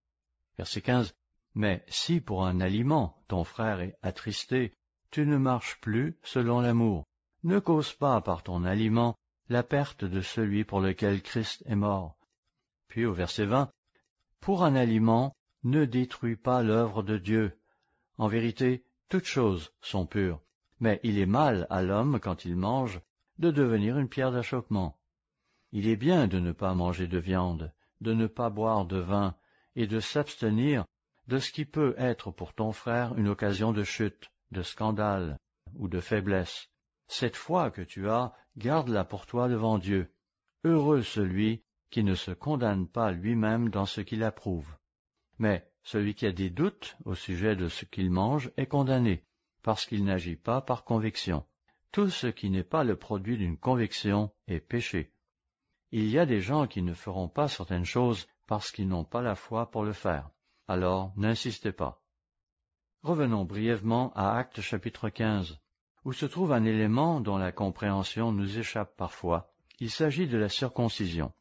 Verset quinze. Mais si pour un aliment ton frère est attristé, tu ne marches plus selon l'amour. Ne cause pas par ton aliment la perte de celui pour lequel Christ est mort. Puis au verset vingt, pour un aliment, ne détruis pas l'œuvre de Dieu. En vérité, toutes choses sont pures, mais il est mal à l'homme, quand il mange, de devenir une pierre d'achoppement. Il est bien de ne pas manger de viande, de ne pas boire de vin, et de s'abstenir de ce qui peut être pour ton frère une occasion de chute, de scandale ou de faiblesse. Cette foi que tu as, garde-la pour toi devant Dieu. Heureux celui qui ne se condamne pas lui-même dans ce qu'il approuve. Mais celui qui a des doutes au sujet de ce qu'il mange est condamné, parce qu'il n'agit pas par conviction. Tout ce qui n'est pas le produit d'une conviction est péché. Il y a des gens qui ne feront pas certaines choses parce qu'ils n'ont pas la foi pour le faire. alors n'insistez pas. Revenons brièvement à Actes chapitre quinze, où se trouve un élément dont la compréhension nous échappe parfois. Il s'agit de la circoncision.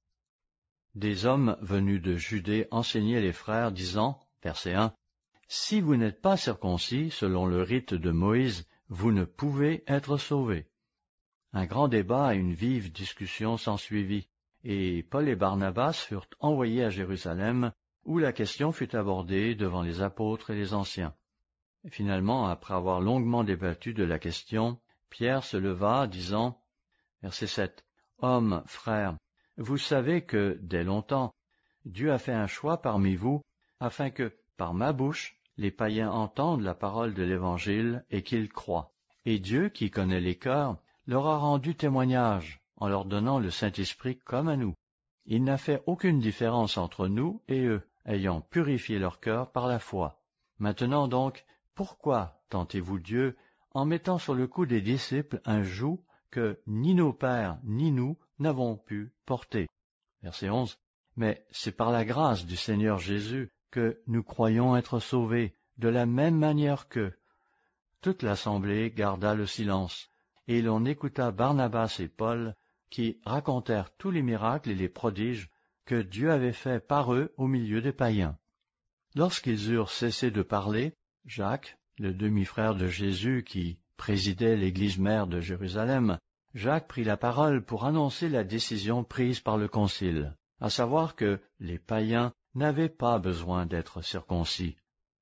Des hommes venus de Judée enseignaient les frères, disant, verset un, « Si vous n'êtes pas circoncis, selon le rite de Moïse, vous ne pouvez être sauvés. » Un grand débat et une vive discussion s'ensuivit, et Paul et Barnabas furent envoyés à Jérusalem, où la question fut abordée devant les apôtres et les anciens. Et finalement, après avoir longuement débattu de la question, Pierre se leva, disant, verset sept, « Hommes, frères, vous savez que, dès longtemps, Dieu a fait un choix parmi vous, afin que, par ma bouche, les païens entendent la parole de l'Évangile et qu'ils croient. Et Dieu, qui connaît les cœurs, leur a rendu témoignage, en leur donnant le Saint-Esprit comme à nous. Il n'a fait aucune différence entre nous et eux, ayant purifié leur cœur par la foi. Maintenant donc, pourquoi tentez-vous Dieu en mettant sur le cou des disciples un joug que ni nos pères ni nous n'avons pu porter ?» Verset onze. « Mais c'est par la grâce du Seigneur Jésus que nous croyons être sauvés, de la même manière qu'eux. » Toute l'assemblée garda le silence, et l'on écouta Barnabas et Paul, qui racontèrent tous les miracles et les prodiges que Dieu avait faits par eux au milieu des païens. Lorsqu'ils eurent cessé de parler, Jacques, le demi-frère de Jésus qui présidait l'église mère de Jérusalem, Jacques prit la parole pour annoncer la décision prise par le concile, à savoir que les païens n'avaient pas besoin d'être circoncis.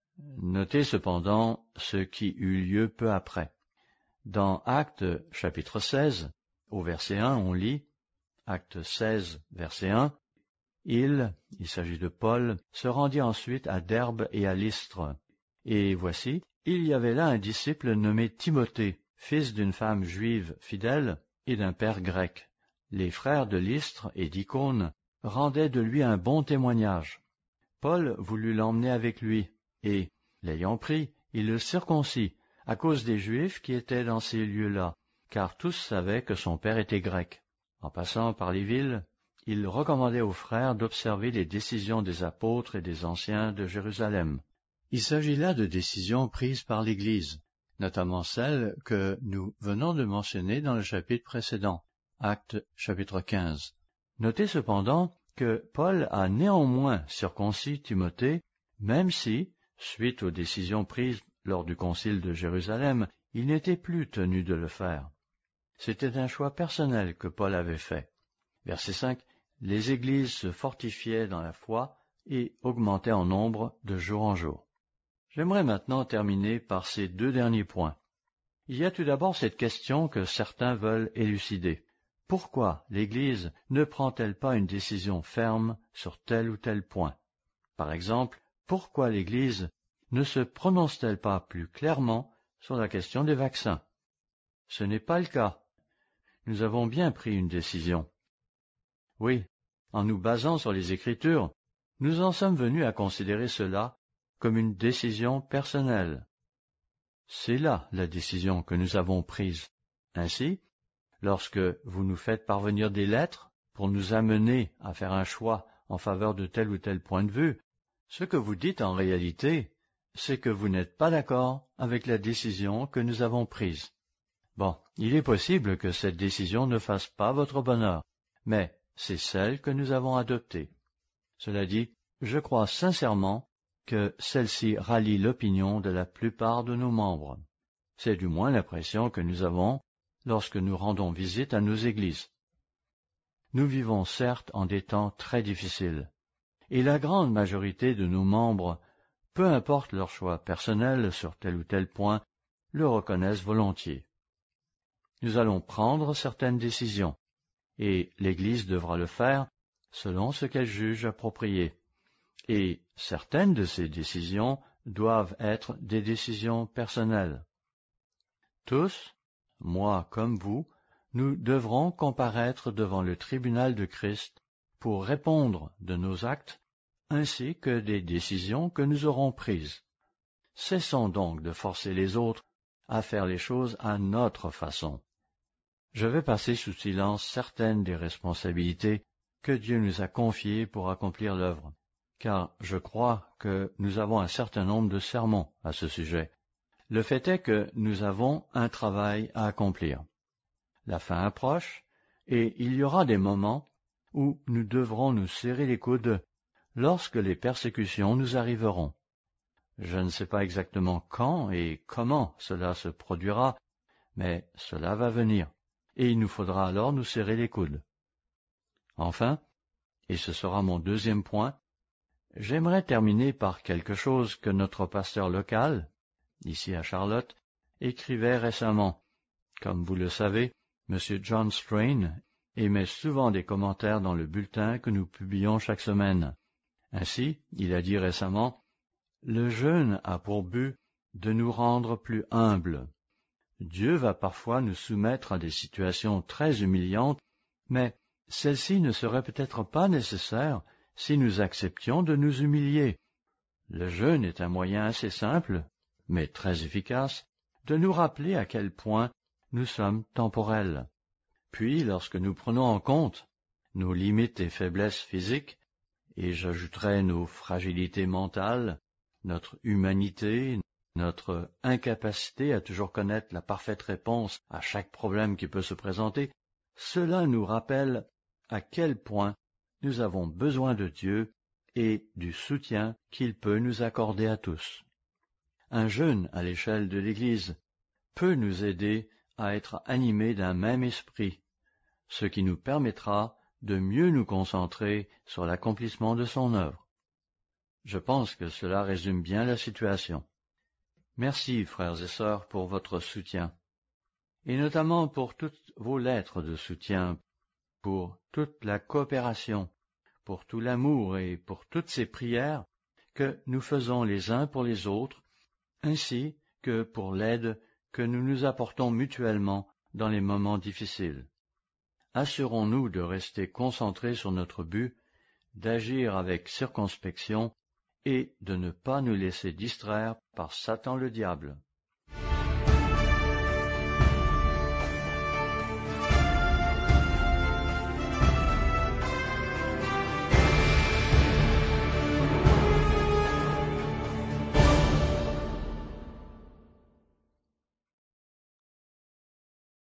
Notez cependant ce qui eut lieu peu après. Dans Actes chapitre seize, au verset un, on lit, Actes seize, verset un, « Il, il s'agit de Paul, se rendit ensuite à Derbe et à Lystre. Et voici, il y avait là un disciple nommé Timothée, fils d'une femme juive fidèle et d'un père grec. Les frères de Lystre et d'Icône rendaient de lui un bon témoignage. Paul voulut l'emmener avec lui, et, l'ayant pris, il le circoncit, à cause des Juifs qui étaient dans ces lieux-là, car tous savaient que son père était grec. En passant par les villes, il recommandait aux frères d'observer les décisions des apôtres et des anciens de Jérusalem. Il s'agit là de décisions prises par l'Église, notamment celles que nous venons de mentionner dans le chapitre précédent, Actes chapitre quinze. Notez cependant que Paul a néanmoins circoncis Timothée, même si, suite aux décisions prises lors du concile de Jérusalem, il n'était plus tenu de le faire. C'était un choix personnel que Paul avait fait. Verset cinq. Les églises se fortifiaient dans la foi et augmentaient en nombre de jour en jour. J'aimerais maintenant terminer par ces deux derniers points. Il y a tout d'abord cette question que certains veulent élucider. Pourquoi l'Église ne prend-elle pas une décision ferme sur tel ou tel point? Par exemple, pourquoi l'Église ne se prononce-t-elle pas plus clairement sur la question des vaccins? Ce n'est pas le cas. Nous avons bien pris une décision. Oui, en nous basant sur les Écritures, nous en sommes venus à considérer cela comme une décision personnelle. C'est là la décision que nous avons prise. Ainsi, lorsque vous nous faites parvenir des lettres pour nous amener à faire un choix en faveur de tel ou tel point de vue, ce que vous dites en réalité, c'est que vous n'êtes pas d'accord avec la décision que nous avons prise. Bon, il est possible que cette décision ne fasse pas votre bonheur, mais c'est celle que nous avons adoptée. Cela dit, je crois sincèrement que celle-ci rallie l'opinion de la plupart de nos membres. C'est du moins l'impression que nous avons lorsque nous rendons visite à nos églises. Nous vivons certes en des temps très difficiles, et la grande majorité de nos membres, peu importe leur choix personnel sur tel ou tel point, le reconnaissent volontiers. Nous allons prendre certaines décisions, et l'Église devra le faire selon ce qu'elle juge approprié. Et certaines de ces décisions doivent être des décisions personnelles. Tous, moi comme vous, nous devrons comparaître devant le tribunal de Christ pour répondre de nos actes ainsi que des décisions que nous aurons prises. Cessons donc de forcer les autres à faire les choses à notre façon. Je vais passer sous silence certaines des responsabilités que Dieu nous a confiées pour accomplir l'œuvre, car je crois que nous avons un certain nombre de sermons à ce sujet. Le fait est que nous avons un travail à accomplir. La fin approche, et il y aura des moments où nous devrons nous serrer les coudes lorsque les persécutions nous arriveront. Je ne sais pas exactement quand et comment cela se produira, mais cela va venir, et il nous faudra alors nous serrer les coudes. Enfin, et ce sera mon deuxième point, j'aimerais terminer par quelque chose que notre pasteur local, ici à Charlotte, écrivait récemment. Comme vous le savez, M. John Strain émet souvent des commentaires dans le bulletin que nous publions chaque semaine. Ainsi, il a dit récemment, « Le jeûne a pour but de nous rendre plus humbles. Dieu va parfois nous soumettre à des situations très humiliantes, mais celles-ci ne seraient peut-être pas nécessaires si nous acceptions de nous humilier. Le jeûne est un moyen assez simple, mais très efficace, de nous rappeler à quel point nous sommes temporels. Puis, lorsque nous prenons en compte nos limites et faiblesses physiques, et j'ajouterai nos fragilités mentales, notre humanité, notre incapacité à toujours connaître la parfaite réponse à chaque problème qui peut se présenter, cela nous rappelle à quel point nous avons besoin de Dieu et du soutien qu'il peut nous accorder à tous. Un jeûne à l'échelle de l'Église peut nous aider à être animés d'un même esprit, ce qui nous permettra de mieux nous concentrer sur l'accomplissement de son œuvre. Je pense que cela résume bien la situation. Merci, frères et sœurs, pour votre soutien, et notamment pour toutes vos lettres de soutien, pour toute la coopération, pour tout l'amour et pour toutes ces prières que nous faisons les uns pour les autres, ainsi que pour l'aide que nous nous apportons mutuellement dans les moments difficiles. Assurons-nous de rester concentrés sur notre but, d'agir avec circonspection et de ne pas nous laisser distraire par Satan le diable.